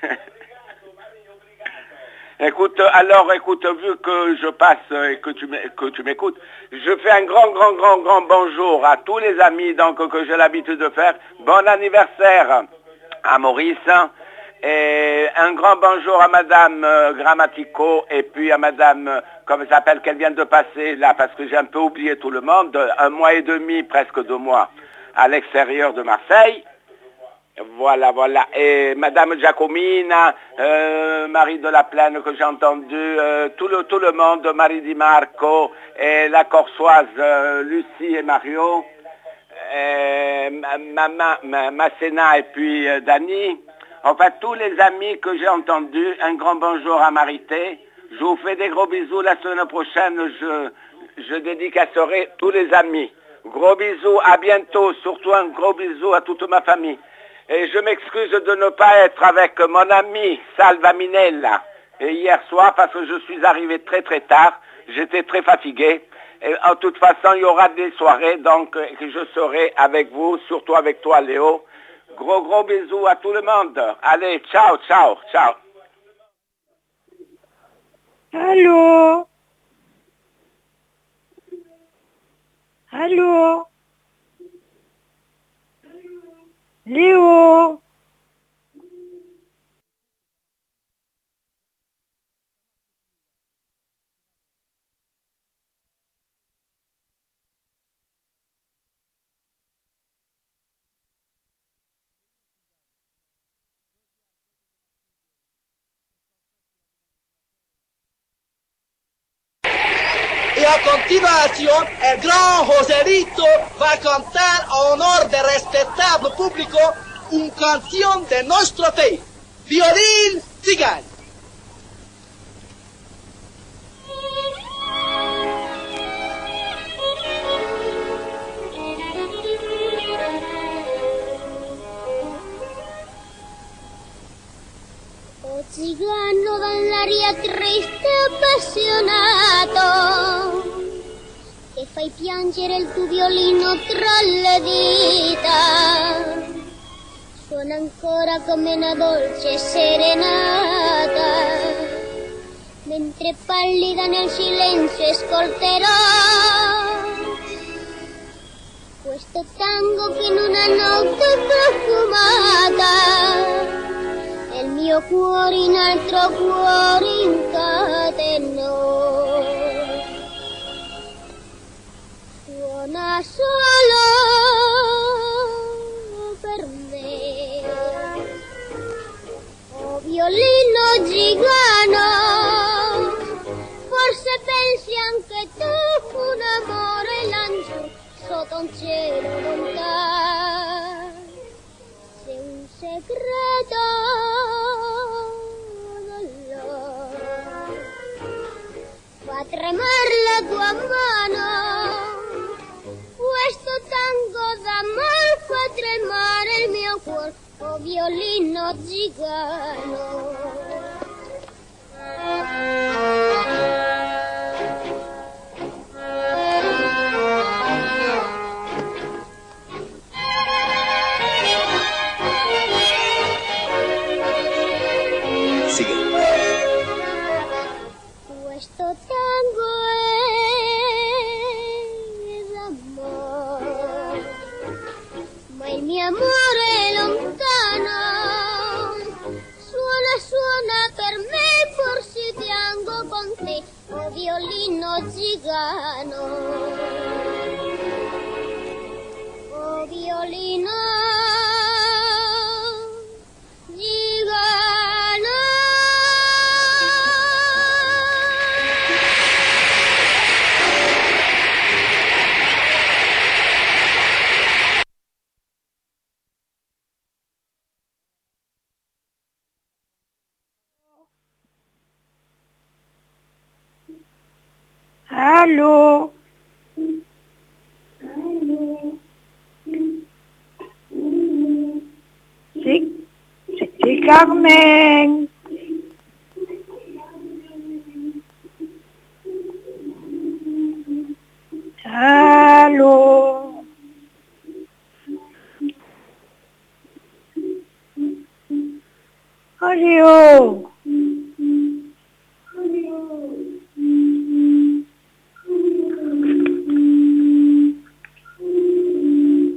Écoute, alors, écoute, vu que je passe et que tu m'écoutes, je fais un grand, grand, grand, grand bonjour à tous les amis, donc, que j'ai l'habitude de faire. Bon anniversaire à Maurice. Et un grand bonjour à Madame euh, Grammatico et puis à Madame, euh, comme elle s'appelle, qu'elle vient de passer là, parce que j'ai un peu oublié tout le monde, un mois et demi, presque deux mois, à l'extérieur de Marseille. Voilà, voilà. Et Madame Giacomina, euh, Marie de la Plaine que j'ai entendu, euh, tout, le, tout le monde, Marie Di Marco, et la Corsoise, euh, Lucie et Mario, et ma, ma, ma, Masséna et puis euh, Dani. Enfin, tous les amis que j'ai entendus, un grand bonjour à Marité. Je vous fais des gros bisous. La semaine prochaine, je, je dédicacerai tous les amis. Gros bisous, à bientôt. Surtout un gros bisou à toute ma famille. Et je m'excuse de ne pas être avec mon ami Salva Minella et hier soir parce que je suis arrivé très très tard, j'étais très fatigué. Et en toute façon, il y aura des soirées, donc que je serai avec vous, surtout avec toi Léo. Gros gros bisous à tout le monde. Allez, ciao, ciao, ciao. Allô? Allô? Léo? Y a continuación, el gran Joselito va a cantar a honor del respetable público una canción de nuestro país, Violín Cigano. O cigano dall'aria triste e appassionato, che fai piangere il tuo violino tra le dita, suona ancora come una dolce serenata, mentre pallida nel silenzio ascolterò questo tango che in una notte profumata il mio cuore in altro cuore incatenò. Suona solo per me, oh violino gigano, forse pensi anche tu un amore lanciò sotto un cielo lontano, se un segreto fa tremare la tua mano, questo tango d'amore fa tremare il mio cuore, oh violino gigano. Questo tango è d'amore, ma il mio amore è lontano, suona, suona per me, forse piango con te, oh violino gigano, oh violino gigano. Allô? C'est, c'est Carmen. Allô? Oh Léo?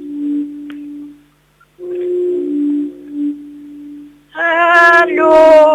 Allô?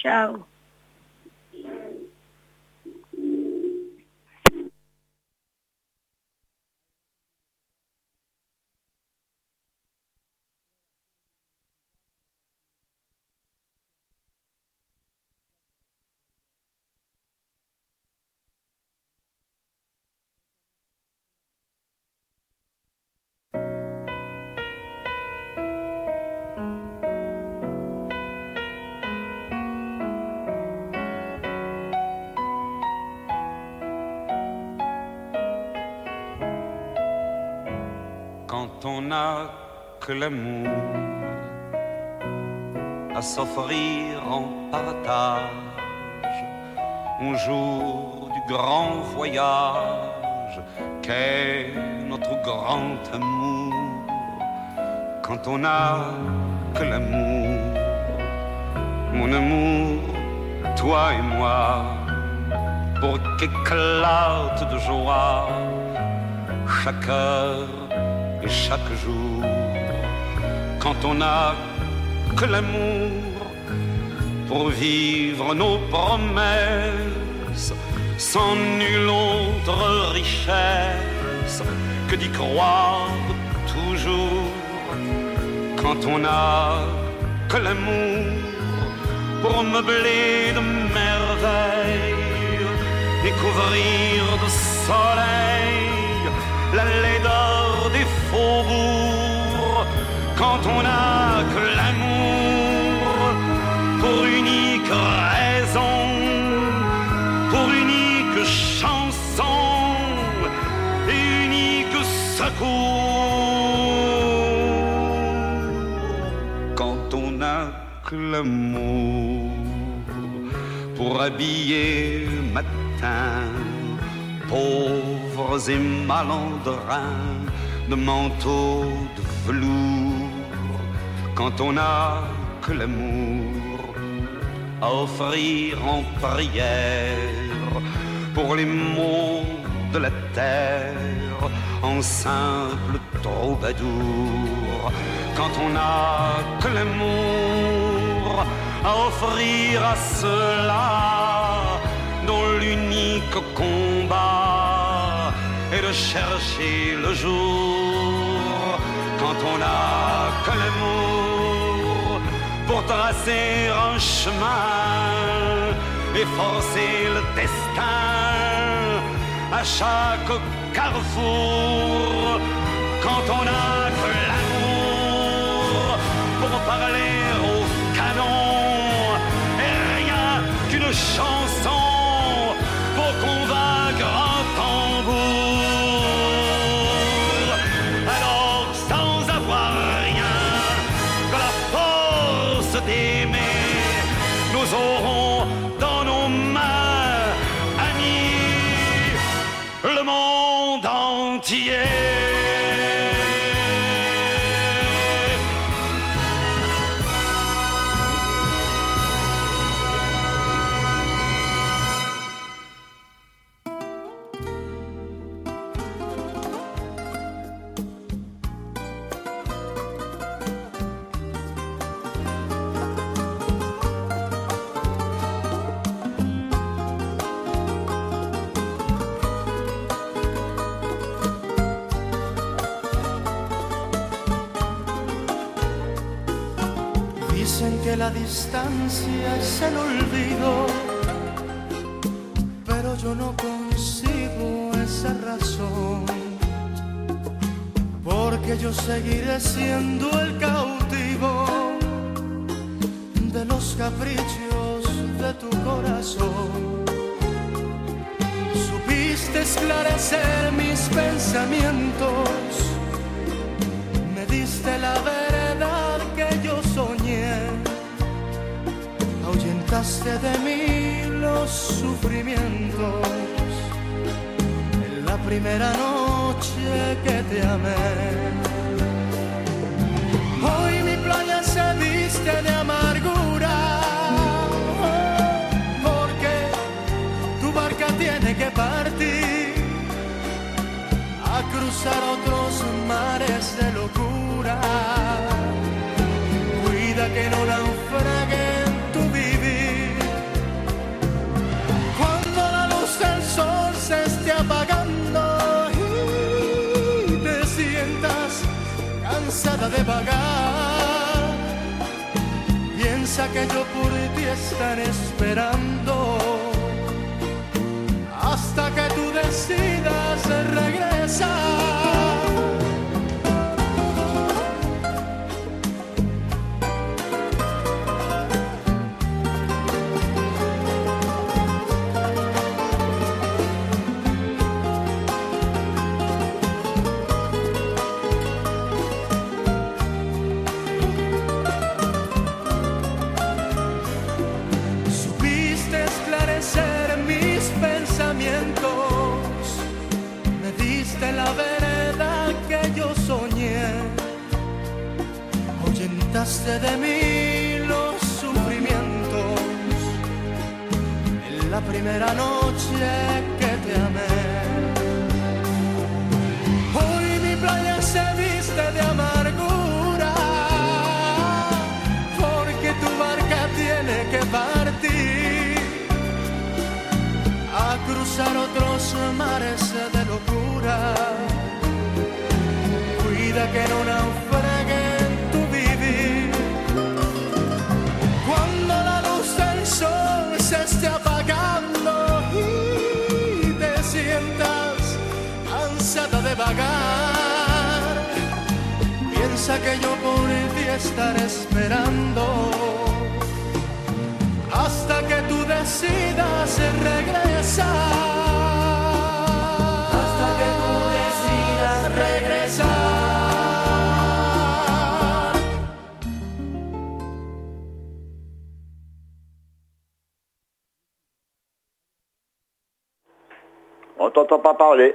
Ciao. Quand on n'a que l'amour à s'offrir en partage, un jour du grand voyage qu'est notre grand amour. Quand on n'a que l'amour, mon amour, toi et moi, pour qu'éclate de joie chaque heure et chaque jour. Quand on n'a que l'amour pour vivre nos promesses, sans nulle autre richesse que d'y croire toujours. Quand on n'a que l'amour pour meubler de merveilles et couvrir de soleil la laideur des faubourgs. Quand on n'a que l'amour pour unique raison, pour unique chanson et unique secours. Quand on n'a que l'amour pour habiller matin pauvres et malandrins de manteaux de velours. Quand on n'a que l'amour à offrir en prière pour les maux de la terre en simple troubadour. Quand on n'a que l'amour à offrir à ceux-là dont l'unique combat est de chercher le jour. Quand on n'a que l'amour pour tracer un chemin et forcer le destin à chaque carrefour. Quand on n'a que l'amour pour parler au canon et rien qu'une chanson pour convaincre un tambour. Alors sans avoir rien que la force d'aimer, nous aurons dans nos mains, amis, le monde entier. Dicen que la distancia es el olvido, pero yo no concibo esa razón, porque yo seguiré siendo el cautivo de los caprichos de tu corazón. Supiste esclarecer mis pensamientos, me diste la verdad que yo soñé, ahuyentaste de mí los sufrimientos en la primera noche que te amé. Hoy mi playa se viste de amargura, porque tu barca tiene que partir a cruzar otros mares de locura. Cuida que no naufrague en tu vivir cansada de vagar. Piensa que yo por ti estaré esperando hasta que tú decidas regresar. Mis pensamientos, me diste la vereda que yo soñé, ahuyentaste de mí los sufrimientos en la primera noche que te amé. Hoy mi playa se viste de amargura porque tu barca tiene que partir a cruzar otros mares de locura. Cuida que no naufrague en tu vivir. Cuando la luz del sol se esté apagando y te sientas cansada de vagar, piensa que yo por ti estaré esperando hasta que tú decidas regresar. Hasta que tú decidas regresar. On t'entend pas parler.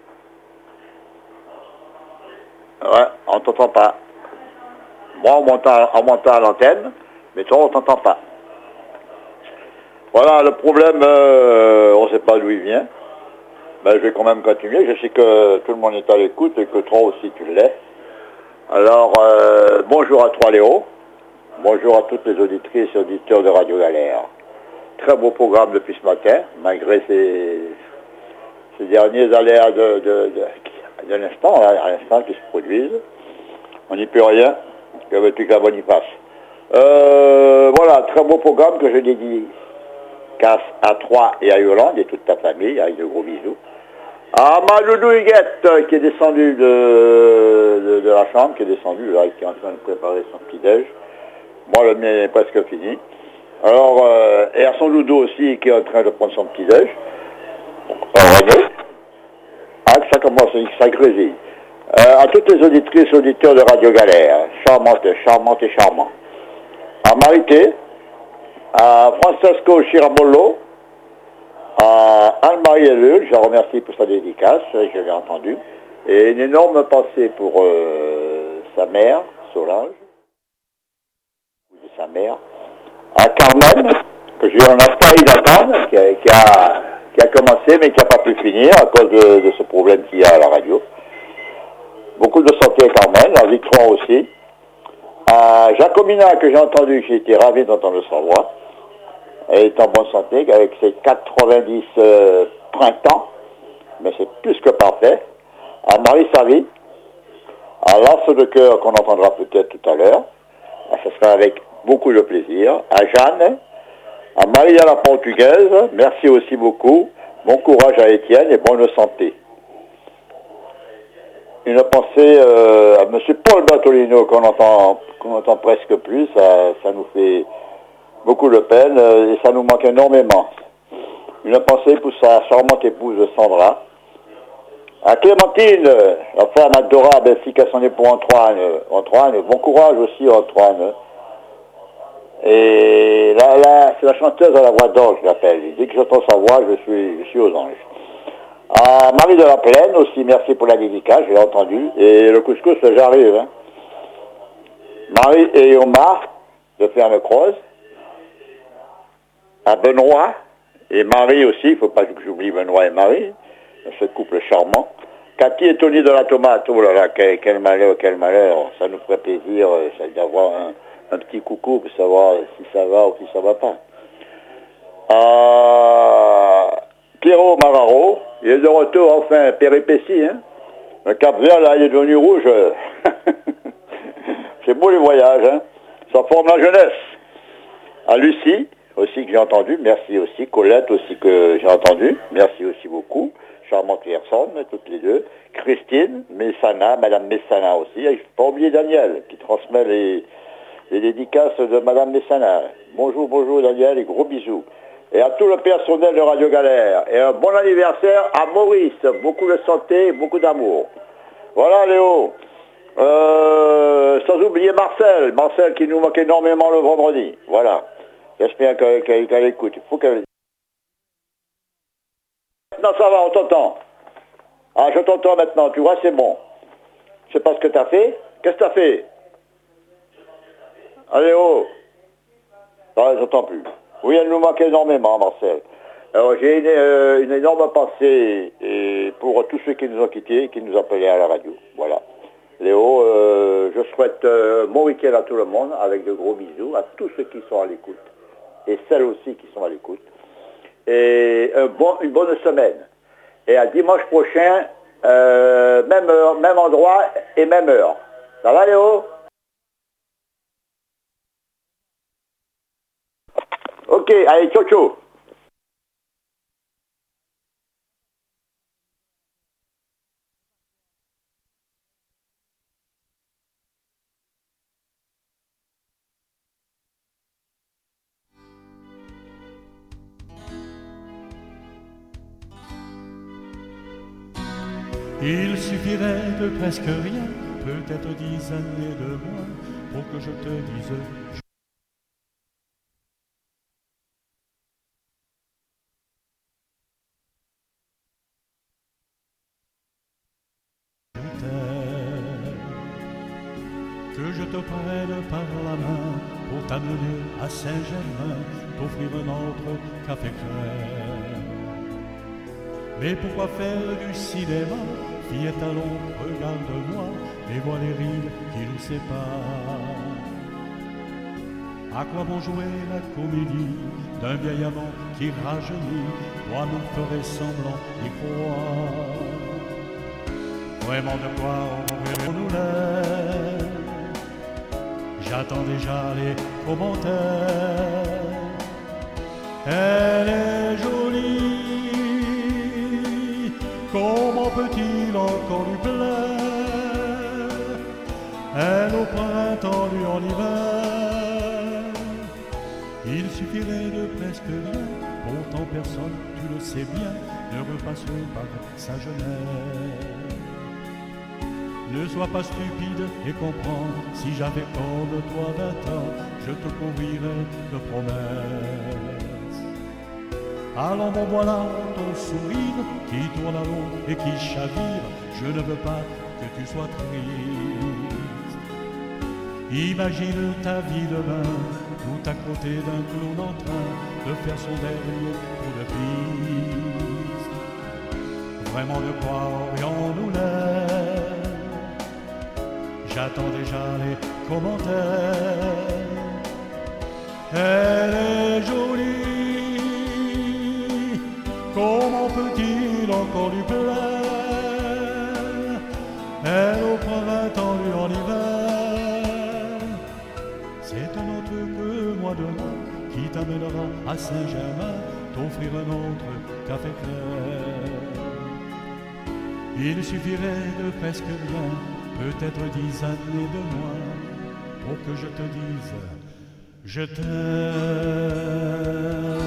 Ouais, on t'entend pas. Moi, on m'entend, on m'entend à l'antenne, mais toi, on t'entend pas. Voilà, le problème, euh, on ne sait pas d'où il vient. Ben, je vais quand même continuer. Je sais que tout le monde est à l'écoute et que toi aussi tu l'es. Alors, euh, bonjour à toi Léo. Bonjour à toutes les auditrices et auditeurs de Radio Galère. Très beau programme depuis ce matin, malgré ces, ces derniers aléas de, de, de, de l'instant, à l'instant qui se produisent. On n'y peut rien. Que veux-tu qu'à Boniface. Euh, voilà, très beau programme que je dédie à Troyes et à Yolande et toute ta famille, avec de gros bisous. À ma loulou Huguette qui est descendue de, de, de la chambre, qui est descendue là, qui est en train de préparer son petit déj. Moi le mien est presque fini. Alors, euh, et à son loulou aussi qui est en train de prendre son petit déj. René. Ah, ça commence, ça grésille. Euh, à toutes les auditrices et auditeurs de Radio Galère, charmante, charmante et charmant. À Marité, à Francesco Chiramolo, à Anne-Marie Ellul, je la remercie pour sa dédicace, je l'ai entendu, et une énorme pensée pour euh, sa mère, Solange, ou de sa mère, à Carmen, que je n'en ai pas eu d'attendre, qui a, qui, a, qui a commencé mais qui n'a pas pu finir à cause de, de ce problème qu'il y a à la radio. Beaucoup de santé à Carmen, à Victoire aussi. À Jacomina, que j'ai entendu, j'ai été ravi d'entendre sa voix. Elle est en bonne santé, avec ses quatre-vingt-dix euh, printemps, mais c'est plus que parfait. À Marie Savy, à l'As de cœur qu'on entendra peut-être tout à l'heure, ce sera avec beaucoup de plaisir. À Jeanne, à Maria la Portugaise, merci aussi beaucoup. Bon courage à Étienne et bonne santé. Une pensée euh, à M. Paul Bartolino qu'on entend, qu'on entend presque plus, ça, ça nous fait beaucoup de peine euh, et ça nous manque énormément. Une pensée pour sa charmante épouse Sandra. À Clémentine, la femme adorable ainsi qu'à son époux Antoine. Antoine, bon courage aussi Antoine. Et là, là c'est la chanteuse à la voix d'or, je l'appelle. Dès que j'entends sa voix, je suis, je suis aux anges. À Marie de la Plaine aussi, merci pour la dédicace, j'ai entendu. Et le couscous, j'arrive. Hein. Marie et Omar de Ferme-Croze. À Benoît et Marie aussi, il ne faut pas que j'oublie Benoît et Marie, ce couple charmant. Cathy et Tony de la Tomate, oh là là, quel, quel malheur, quel malheur, ça nous ferait plaisir d'avoir un, un petit coucou pour savoir si ça va ou si ça va pas. À Pierrot Mararo, il est de retour, enfin, péripétie, hein. Le Cap Vert, là, il est devenu rouge. C'est beau les voyages, hein. Ça forme la jeunesse. À Lucie, aussi que j'ai entendu, merci aussi. Colette aussi que j'ai entendu, merci aussi beaucoup. Charmante personne, toutes les deux. Christine, Messana, Madame Messana aussi. Et je peux pas oublier Daniel, qui transmet les, les dédicaces de Madame Messana. Bonjour, bonjour Daniel, et gros bisous. Et à tout le personnel de Radio Galère. Et un bon anniversaire à Maurice. Beaucoup de santé, beaucoup d'amour. Voilà Léo. Euh, sans oublier Marcel. Marcel qui nous manque énormément le vendredi. Voilà. J'espère qu'elle qu'elle, qu'elle écoute. Il faut qu'elle... Non, ça va, on t'entend. Ah, je t'entends maintenant, tu vois, c'est bon. Je sais pas ce que t'as fait. Qu'est-ce que t'as fait? Allez, oh. Ah, j'entends plus. Oui, elle nous manque énormément, Marcel. Alors, j'ai une, euh, une énorme pensée et pour tous ceux qui nous ont quittés et qui nous appelaient à la radio. Voilà. Léo, euh, je souhaite euh, bon week-end à tout le monde, avec de gros bisous à tous ceux qui sont à l'écoute. Et celles aussi qui sont à l'écoute. Et un bon, une bonne semaine. Et à dimanche prochain, euh, même heure, même endroit et même heure. Ça va Léo? Ok, allez, ciao ciao. Il suffirait de presque rien, peut-être dix années de moins, pour que je te dise je t'aime. Que je te prenne par la main pour t'amener à Saint-Germain, t'offrir notre café crème. Mais pourquoi faire du cinéma? Fillette, allons, regarde-moi, et vois les rides qui nous séparent. À quoi bon jouer la comédie d'un vieil amant qui rajeunit? Moi, nous ferait semblant d'y croire. Vraiment de quoi enverrons-nous l'air? J'attends déjà les commentaires. Elle est jolie. Comment peut-il encore lui plaire? Elle au printemps, lui en hiver. Il suffirait de presque rien, pourtant personne, tu le sais bien, ne repasse par sa jeunesse. Ne sois pas stupide et comprends, si j'avais comme toi vingt ans, je te couvrirais de promesses. Alors bon voilà ton sourire qui tourne à l'eau et qui chavire. Je ne veux pas que tu sois triste. Imagine ta vie demain, tout à côté d'un clown en train de faire son dernier coup de piste. Vraiment de quoi aurions-nous l'air? J'attends déjà les commentaires. Elle est jolie. Comment peut-il encore lui plaire? Elle au printemps, lui en hiver. C'est un autre que moi demain qui t'amènera à Saint-Germain, t'offrir un autre café crème. Il suffirait de presque rien, peut-être dix années de moins, pour que je te dise je t'aime.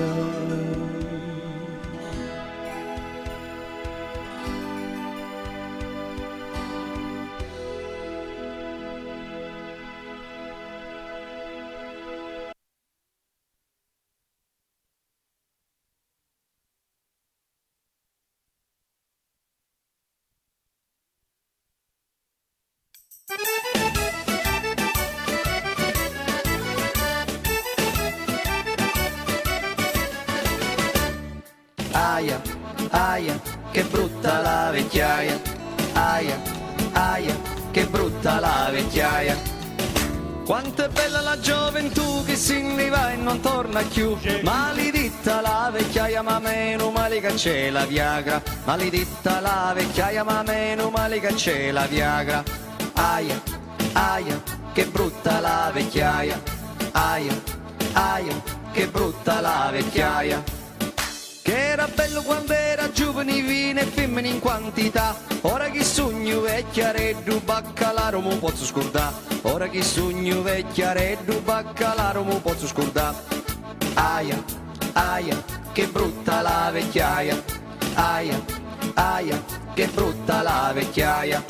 Aia, aia, che brutta la vecchiaia. Aia, aia, che brutta la vecchiaia. Quanto è bella la gioventù che se ne va e non torna più. Maledetta la vecchiaia, ma meno male che c'è la Viagra. Maledetta la vecchiaia, ma meno male che c'è la Viagra. Aia, aia, che brutta la vecchiaia. Aia, aia, che brutta la vecchiaia. Che era bello quando era giovani, vino e femmine in quantità. Ora che sogno vecchiareddu, baccalaro mo posso scordare. Ora che sogno vecchiareddu, baccalaro mo posso scordare. Aia, aia, che brutta la vecchiaia. Aia, aia, che brutta la vecchiaia.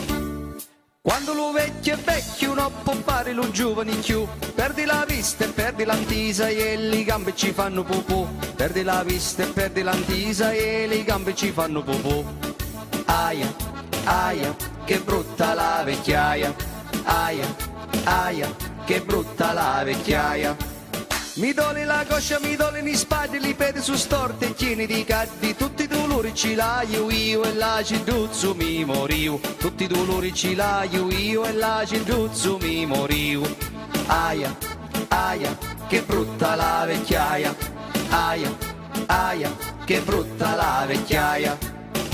Quando lo vecchio è vecchio non può fare lo giovane più. Perdi la vista e perdi l'antisa e le gambe ci fanno popò. Perdi la vista e perdi l'antisa e le gambe ci fanno popò. Aia, aia, che brutta la vecchiaia. Aia, aia, che brutta la vecchiaia. Mi dole la coscia, mi dole ni spade, li pedi su storte e tieni di caddi. Tutti i dolori ci l'aio io e la cinduzzo mi moriu. Tutti i dolori ci l'aio io e la cinduzzo mi moriu. Aia, aia, che brutta la vecchiaia. Aia, aia, che brutta la vecchiaia.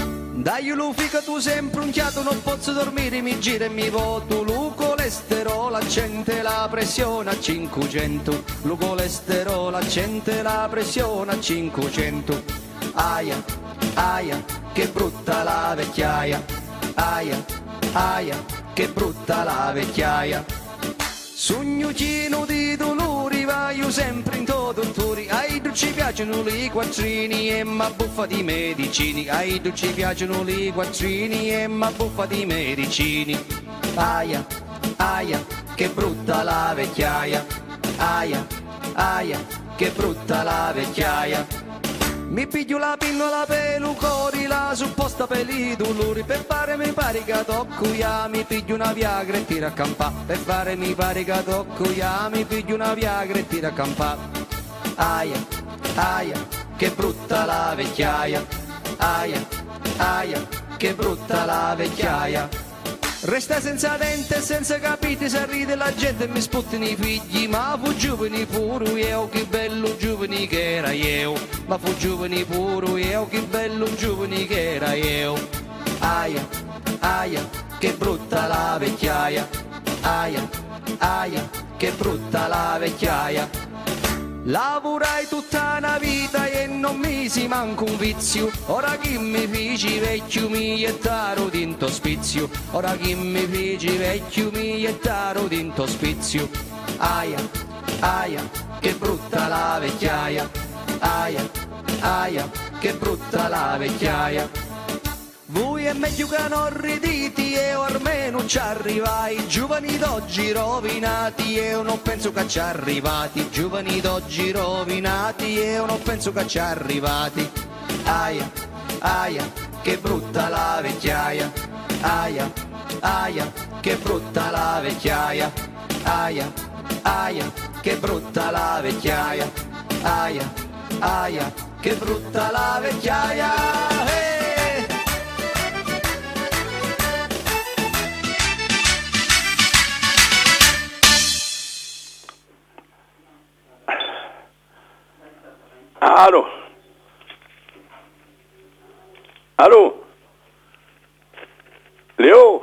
Dai lo fica tu sempre unchiato, non posso dormire, mi gira e mi voto. Lo colesterolo accende la pressione a cinquecento. Lo colesterolo accende la pressione a cinquecento. Aia, aia, che brutta la vecchiaia. Aia, aia, che brutta la vecchiaia. Sogno pieno di dolori, vai sempre in to dottori. Ai tu ci piacciono i quattrini e ma buffa di medicini. Ai tu ci piacciono i quattrini e ma buffa di medicini. Aia, aia, che brutta la vecchiaia. Aia, aia, che brutta la vecchiaia. Mi piglio la pinnola per lu cori, la supposta per i dolori. Per fare mi pare che tocco ya, mi piglio una viagra e tira a campà. Per fare mi pare che tocco ya, mi piglio una viagra e tira a campà. Aia, aia, che brutta la vecchiaia. Aia, aia, che brutta la vecchiaia. Resta senza dente e senza capiti, se ride la gente e mi sputtano i figli. Ma fu giovani pure io, che bello giovani che era io. Ma fu giovani pure io, che bello giovani che era io. Aia, aia, che brutta la vecchiaia. Aia, aia, che brutta la vecchiaia. Lavorai tutta una vita e non mi si manca un vizio. Ora che mi feci vecchio mi jettaro d'into spizio. Ora che mi feci vecchio mi jettaro d'into spizio. Aia, aia, che brutta la vecchiaia. Aia, aia, che brutta la vecchiaia. Voi è meglio che non riditi e almeno ci arrivai. Giovani d'oggi rovinati e io non penso che ci arrivati. Giovani d'oggi rovinati e io non penso che ci arrivati. Aia, aia, che brutta la vecchiaia. Aia, aia, che brutta la vecchiaia. Aia, aia, che brutta la vecchiaia. Aia, aia, che brutta la vecchiaia. Hey! Allô? Allô? Léo?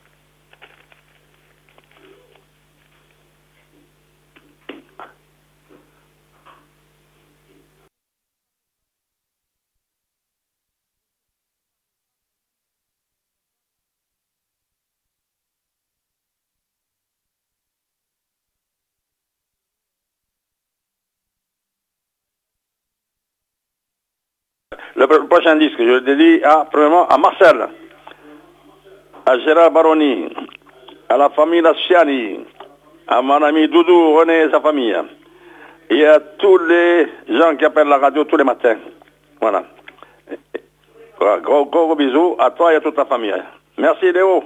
Le prochain disque, je le dédie à, premièrement à Marcel, à Gérard Baroni, à la famille Lassiani, à mon ami Doudou, René et sa famille, et à tous les gens qui appellent la radio tous les matins. Voilà. Voilà, gros, gros, gros bisous à toi et à toute ta famille. Merci Léo.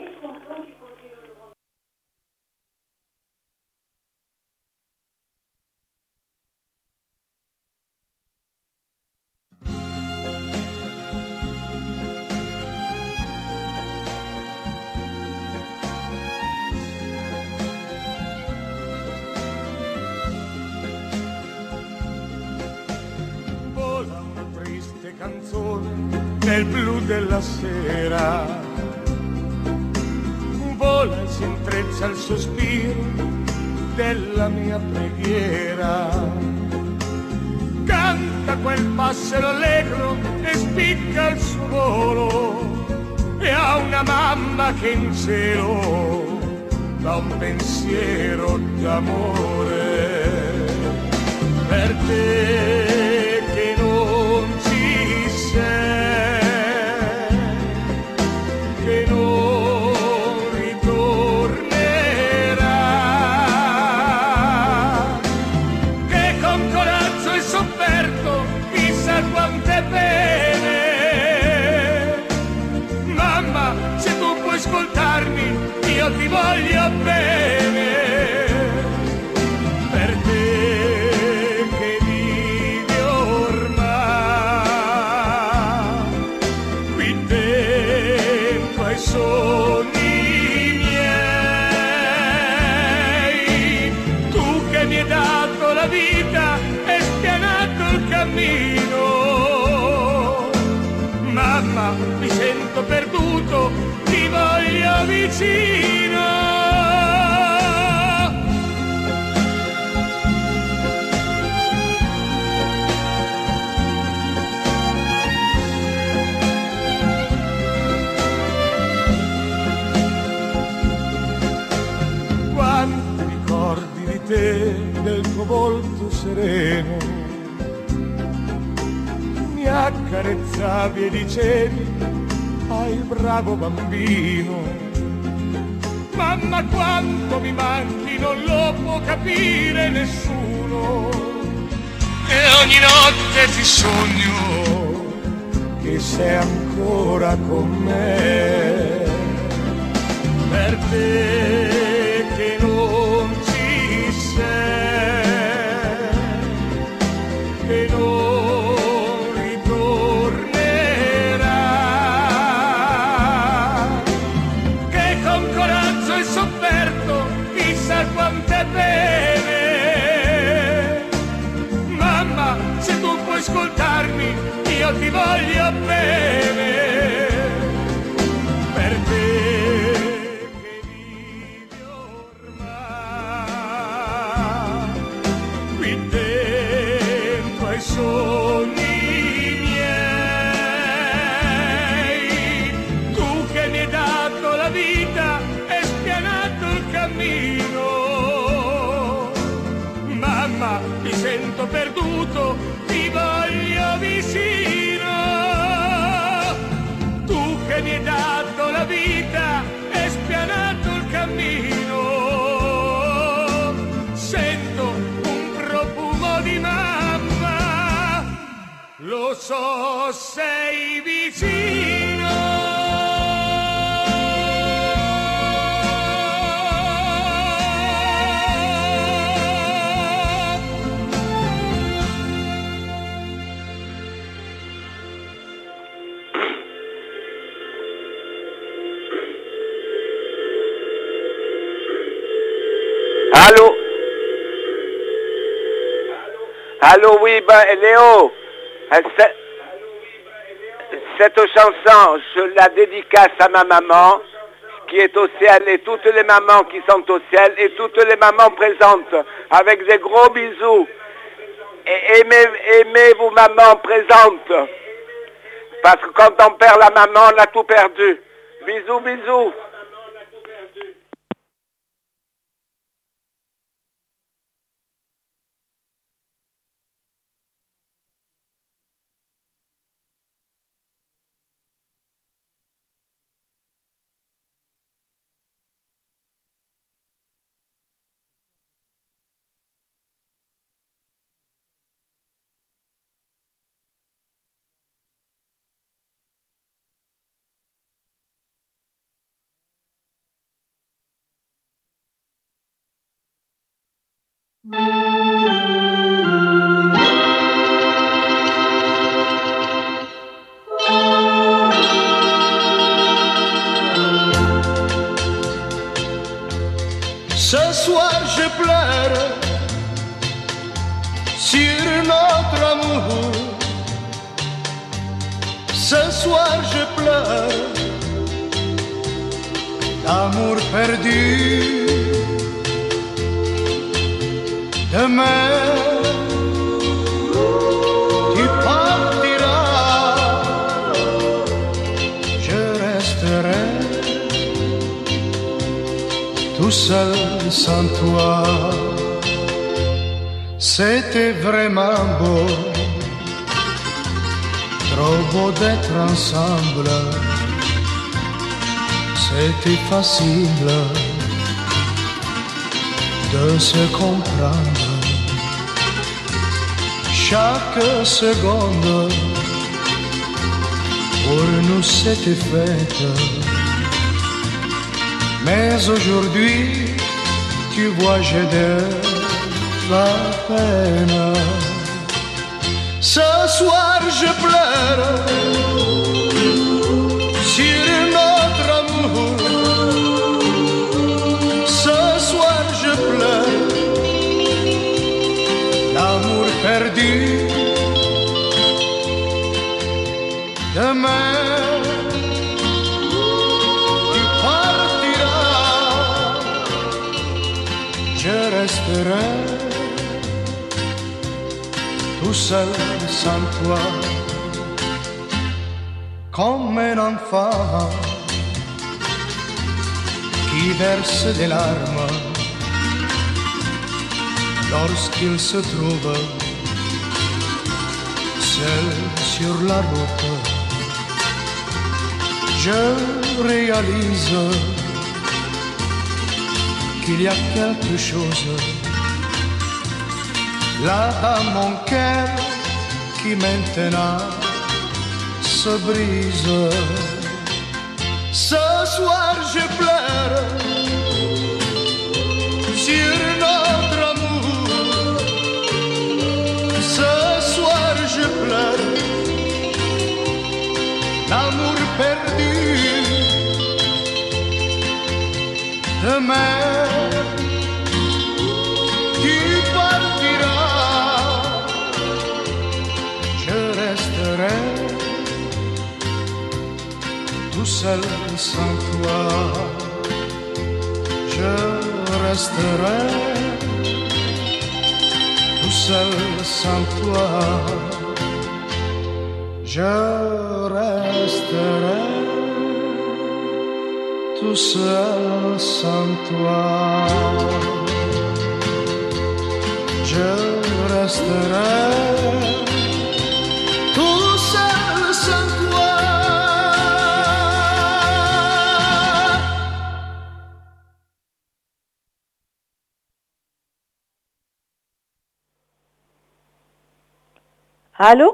Nel blu della sera vola e si intreccia senza il sospiro della mia preghiera. Canta quel passero allegro e spicca il suo volo, e ha una mamma che in cielo dà un pensiero d'amore per te che non ci sei, che non ritornerà, che con coraggio e sofferto chissà quante pene. Mamma, se tu puoi ascoltarmi, io ti voglio bene, per te che vivi ormai qui dentro ai sogni miei. Tu che mi hai dato la vita e spianato il cammino, mamma, mi sento perduto, ti voglio vicino. Quanti ricordi di te, del tuo volto sereno, mi accarezzavi e dicevi: ai bravo bambino. Mamma, quanto mi manchi non lo può capire nessuno, e ogni notte ti sogno che sei ancora con me, per te che non ci sei, che non ritornerà, che con coraggio e sofferto chissà quante pene. Mamma, se tu puoi ascoltarmi, io ti voglio bene, per te che vivi ormai qui dentro ai sogni miei. Tu che mi hai dato la vita e spianato il cammino, mamma, mi sento perduto, ti voglio vicino. Tu che mi hai dato la vita e spianato il cammino, sento un profumo di mamma, lo so, sei vicino. Allô? Allô, oui, ben, Léo, cette, cette chanson, je la dédicace à ma maman, qui est au ciel, et toutes les mamans qui sont au ciel, et toutes les mamans présentes, avec des gros bisous. Et aimez, aimez-vous, maman présente, parce que quand on perd la maman, on a tout perdu. Bisous, bisous. Ce soir je pleure sur notre amour. Ce soir je pleure d'amour perdu. Demain, tu partiras, je resterai tout seul sans toi. C'était vraiment beau, trop beau d'être ensemble. C'était facile de se comprendre. Chaque seconde pour nous c'était fête. Mais aujourd'hui, tu vois, j'ai de la peine. Ce soir je pleure sur notre amour. Ce soir je pleure l'amour perdu. Demain tu partiras, je resterai tout seul sans toi, comme un enfant qui verse des larmes lorsqu'il se trouve seul sur la route. Je réalise qu'il y a quelque chose là dans mon cœur qui maintenant se brise. Ce soir je pleure sur notre amour. Ce soir je pleure l'amour perdu. Demain tu partiras, je resterai tout seul sans toi. Je resterai tout seul sans toi. Je resterai tout seul sans toi. Je resterai tout seul sans toi. Allô?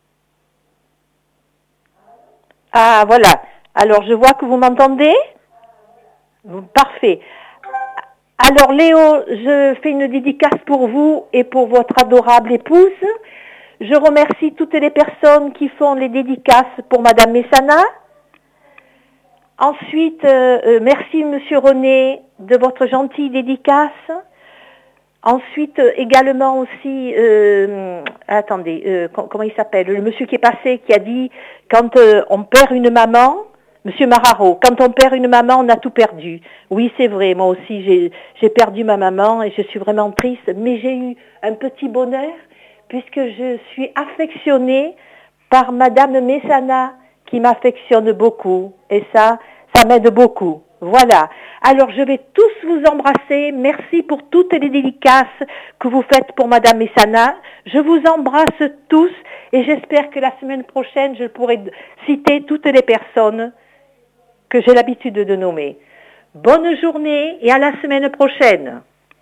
Ah, voilà. Alors, je vois que vous m'entendez? Parfait. Alors, Léo, je fais une dédicace pour vous et pour votre adorable épouse. Je remercie toutes les personnes qui font les dédicaces pour Madame Messana. Ensuite, euh, euh, merci Monsieur René de votre gentille dédicace. Ensuite, euh, également aussi, euh, attendez, euh, comment il s'appelle? Le monsieur qui est passé, qui a dit, quand euh, on perd une maman, Monsieur Mararo, quand on perd une maman, on a tout perdu. Oui, c'est vrai, moi aussi, j'ai, j'ai perdu ma maman et je suis vraiment triste, mais j'ai eu un petit bonheur puisque je suis affectionnée par Madame Messana qui m'affectionne beaucoup et ça, ça m'aide beaucoup. Voilà. Alors, je vais tous vous embrasser. Merci pour toutes les dédicaces que vous faites pour Madame Messana. Je vous embrasse tous et j'espère que la semaine prochaine, je pourrai citer toutes les personnes que j'ai l'habitude de nommer. Bonne journée et à la semaine prochaine.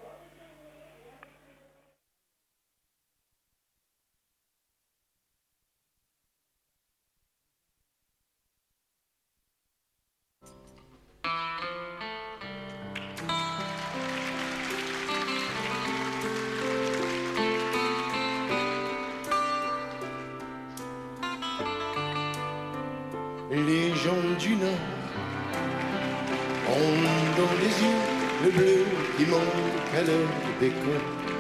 Les gens du Nord ont dans les yeux le bleu qui manque à leur décor.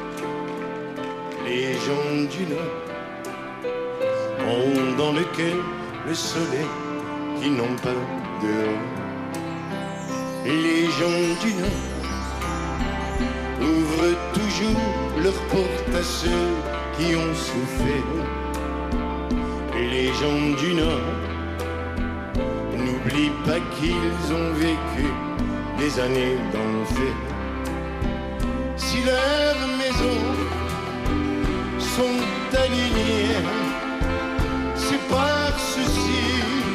Les gens du Nord ont dans le cœur le soleil qui n'ont pas dehors. Les gens du Nord ouvrent toujours leurs portes à ceux qui ont souffert. Les gens du Nord n'oublient pas qu'ils ont vécu des années d'enfer. Si leurs maisons sont alignées, c'est par souci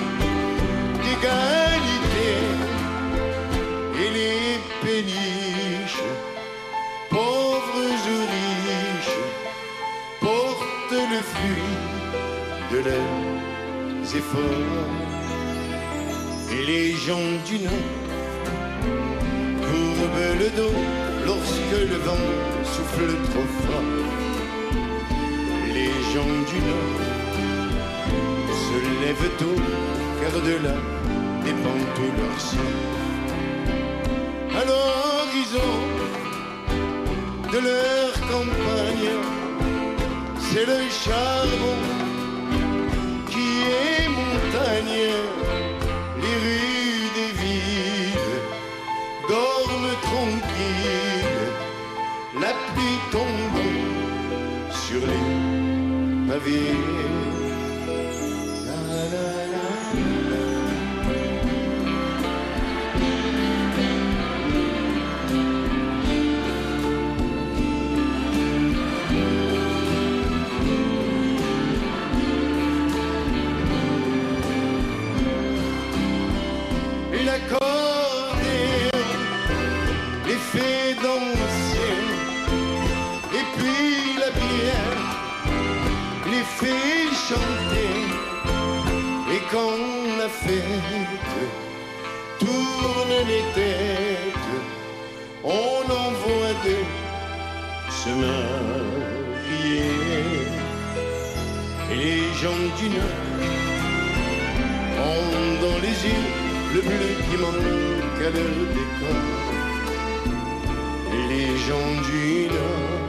d'égalité. Et les péniches, pauvres ou riches, portent le fruit de leurs efforts. Et les gens du Nord courbent le dos lorsque le vent souffle trop fort. Les gens du Nord se lèvent tôt, car de là dépend tout leur sort. À l'horizon de leur campagne, c'est le charbon qui est montagne. Les rues des villes dorment tranquilles, la pluie tombe sur les pavés. La, la, la. L'accordéon les fait danser, et puis la bière les fait chanter. Et quand la fête tourne les têtes, on en voit deux se marier. Et les gens du Nord ont dans les yeux le bleu qui manque à leur décor. Et les gens du Nord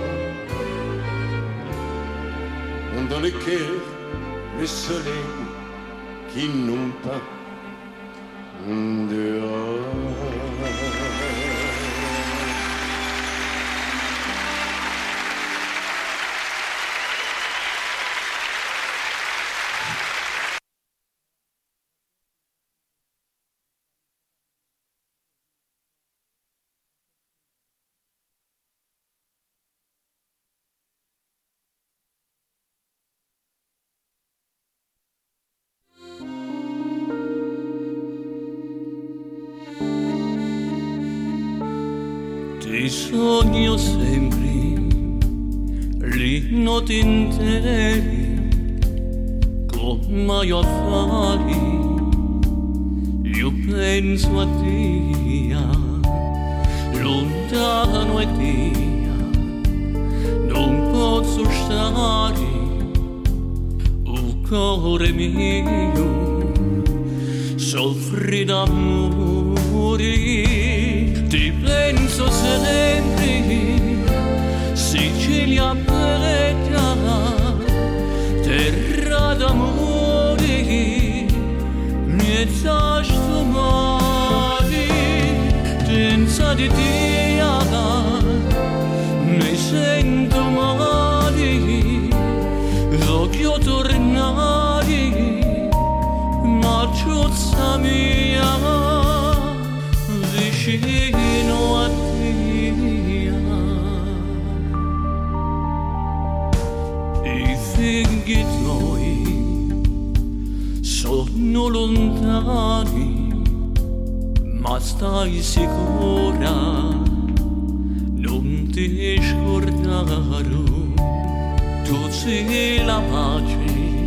ont dans le cœur le soleil qu'ils n'ont pas dehors. Ti sogno sempre, le notti intere, come io affari, io penso a te, lontano e te, non posso stare, o cuore mio, soffri d'amore. Ti penso sempre, Sicilia bella, terra d'amore, mezza stomare, senza di te mi sento male, voglio tornare, ma giuzza mia, vicino a te. I figli tuoi sono lontani, ma stai sicura, non ti scordarò. Tu sei la pace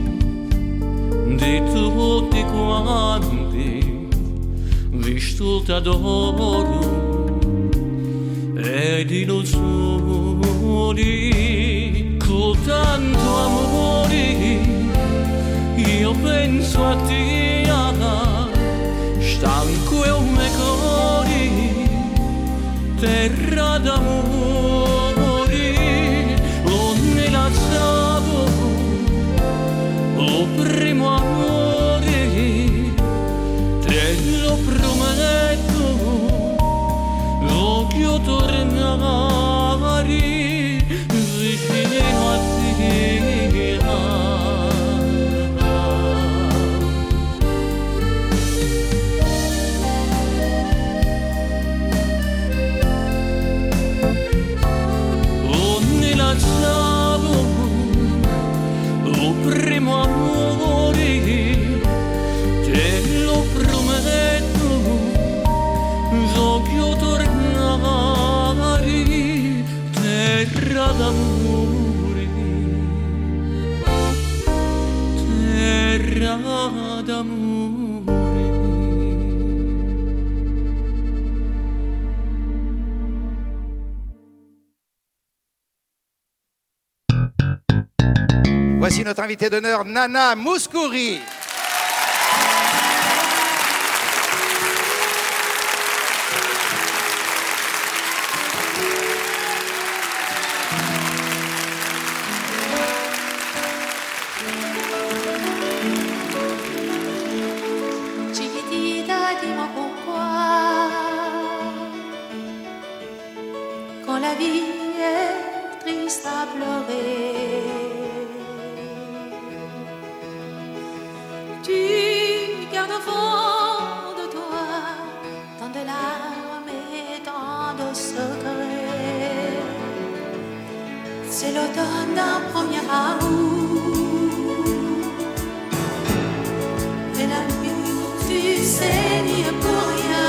di tutti quanti, visto t'adoro ed illusioni, con tanto amore io penso a te, stanco e un cuore, terra d'amore, onde la savo, o primo amore, te lo prometto, voglio tornare vicino a te. Oh, nella ciao, oh primo amore, te lo prometto, voglio tornare, terra d'amore, terra d'amore. Voici notre invitée d'honneur, Nana Mouskouri. Chiquitita, dis-moi pourquoi, quand la vie est triste à pleurer, tu gardes au fond de toi tant de larmes et tant de secrets. C'est l'automne d'un premier amour, et l'amour tu saignes pour rien.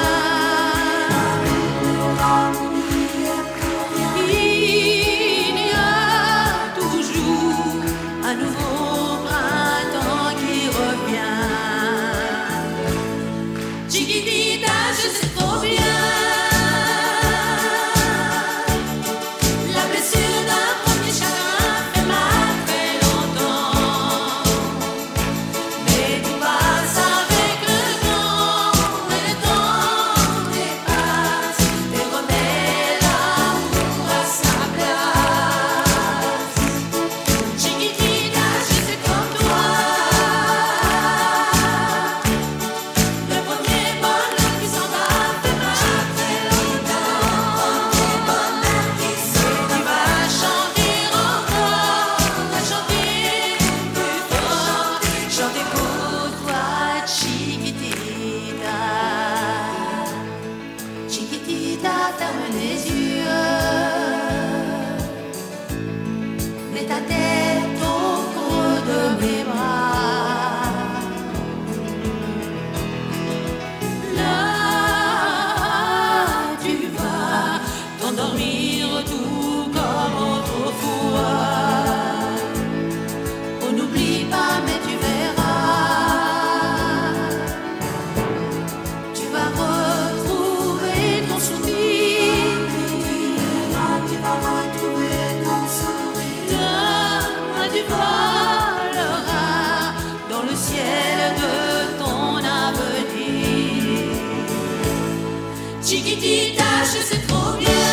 Il y a toujours un nouveau printemps qui revient. Chiquitita, je sais trop bien la blessure d'un premier chagrin fait mal très longtemps. Mais tout passe avec le temps, et le temps dépasse et remet l'amour à sa place. Chiquitita, je sais comme toi, le premier bonheur qui s'en va fait mal très longtemps. Le bonheur qui s'en va, tu vas chanter encore, chanter plus fort, chanter pour toi, Chiquitita. Chiquitita, ferme les yeux, mets ta tête au creux de mes bras. Là, tu vas t'endormir tout comme autrefois. Oh, n'oublie pas, mais tu verras, tu vas retrouver ton sourire. Tu vas retrouver ton sourire. Demain, tu voleras dans le ciel de ton avenir. Chiquitita, je sais trop bien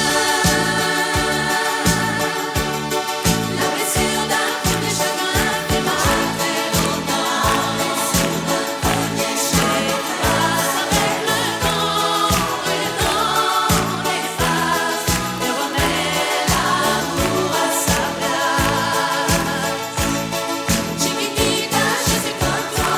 la blessure d'un premier chagrin fait mal très longtemps. Mais passe avec le temps, et le temps efface et remet l'amour à sa place. Chiquitita, je sais comme toi,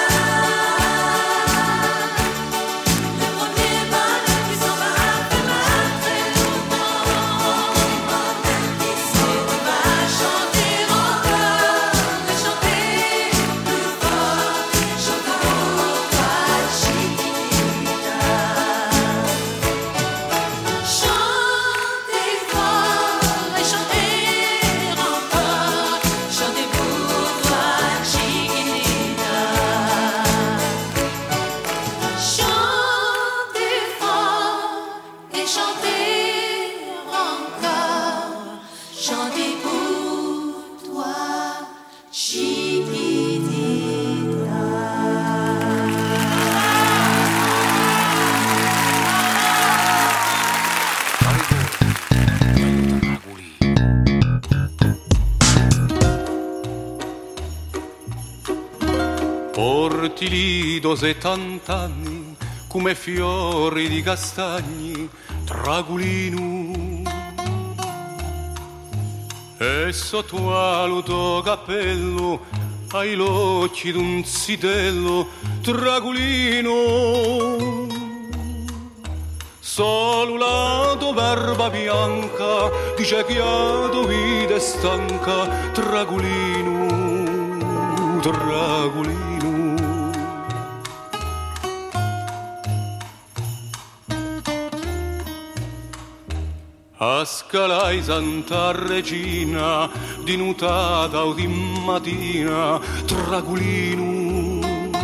le premier bonheur qui s'en va fait mal très longtemps. Et tu vas chanter encore et chanter plus fort, chanter pour toi, Chiquitita. Chantez fort et chantez encore, chantez pour toi, Chiquitita. Chantez fort et chantez encore, chantez pour toi, Porti lì dose tant'anni come fiori di castagni, Dragulino, e sotto al tuo cappello hai l'occhio d'un zitello, Dragulino. Solo la tua barba bianca dice che la tua vita è stanca, Dragulino, Dragulino. A scalai Santa Regina, di nutata o di mattina, Dragulino.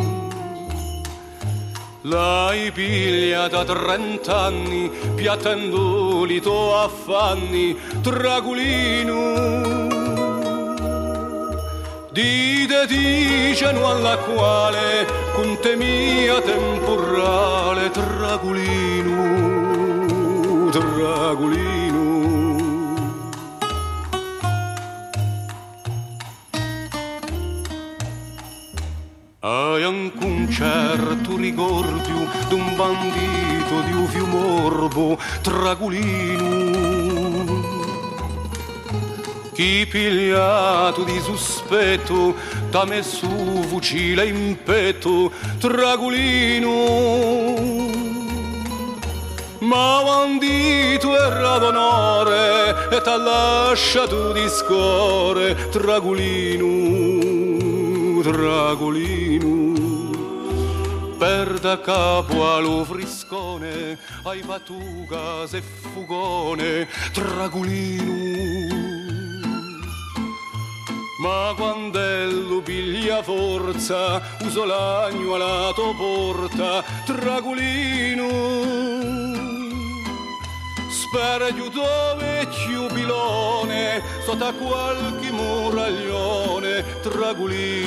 L'hai piglia da trent'anni, piattendo li tuoi affanni, Dragulino. Dite diceno alla quale, con te mia temporale, Dragulino, Dragulino. Hai anche un certo ricordo d'un bandito di un fiumorbo, Dragulino. Chi pigliato di sospetto t'ha messo fucile in petto, Dragulino. Ma bandito era d'onore e t'ha lasciato di score, Dragulino, Dragulino. Per da capo allo friscone hai fatto casa e fugone, Dragulino. Ma quando lo piglia forza uso l'agno alla tua porta, Dragulino. Spera aiuto vecchio pilone sotto qualche muraglione, Dragulino.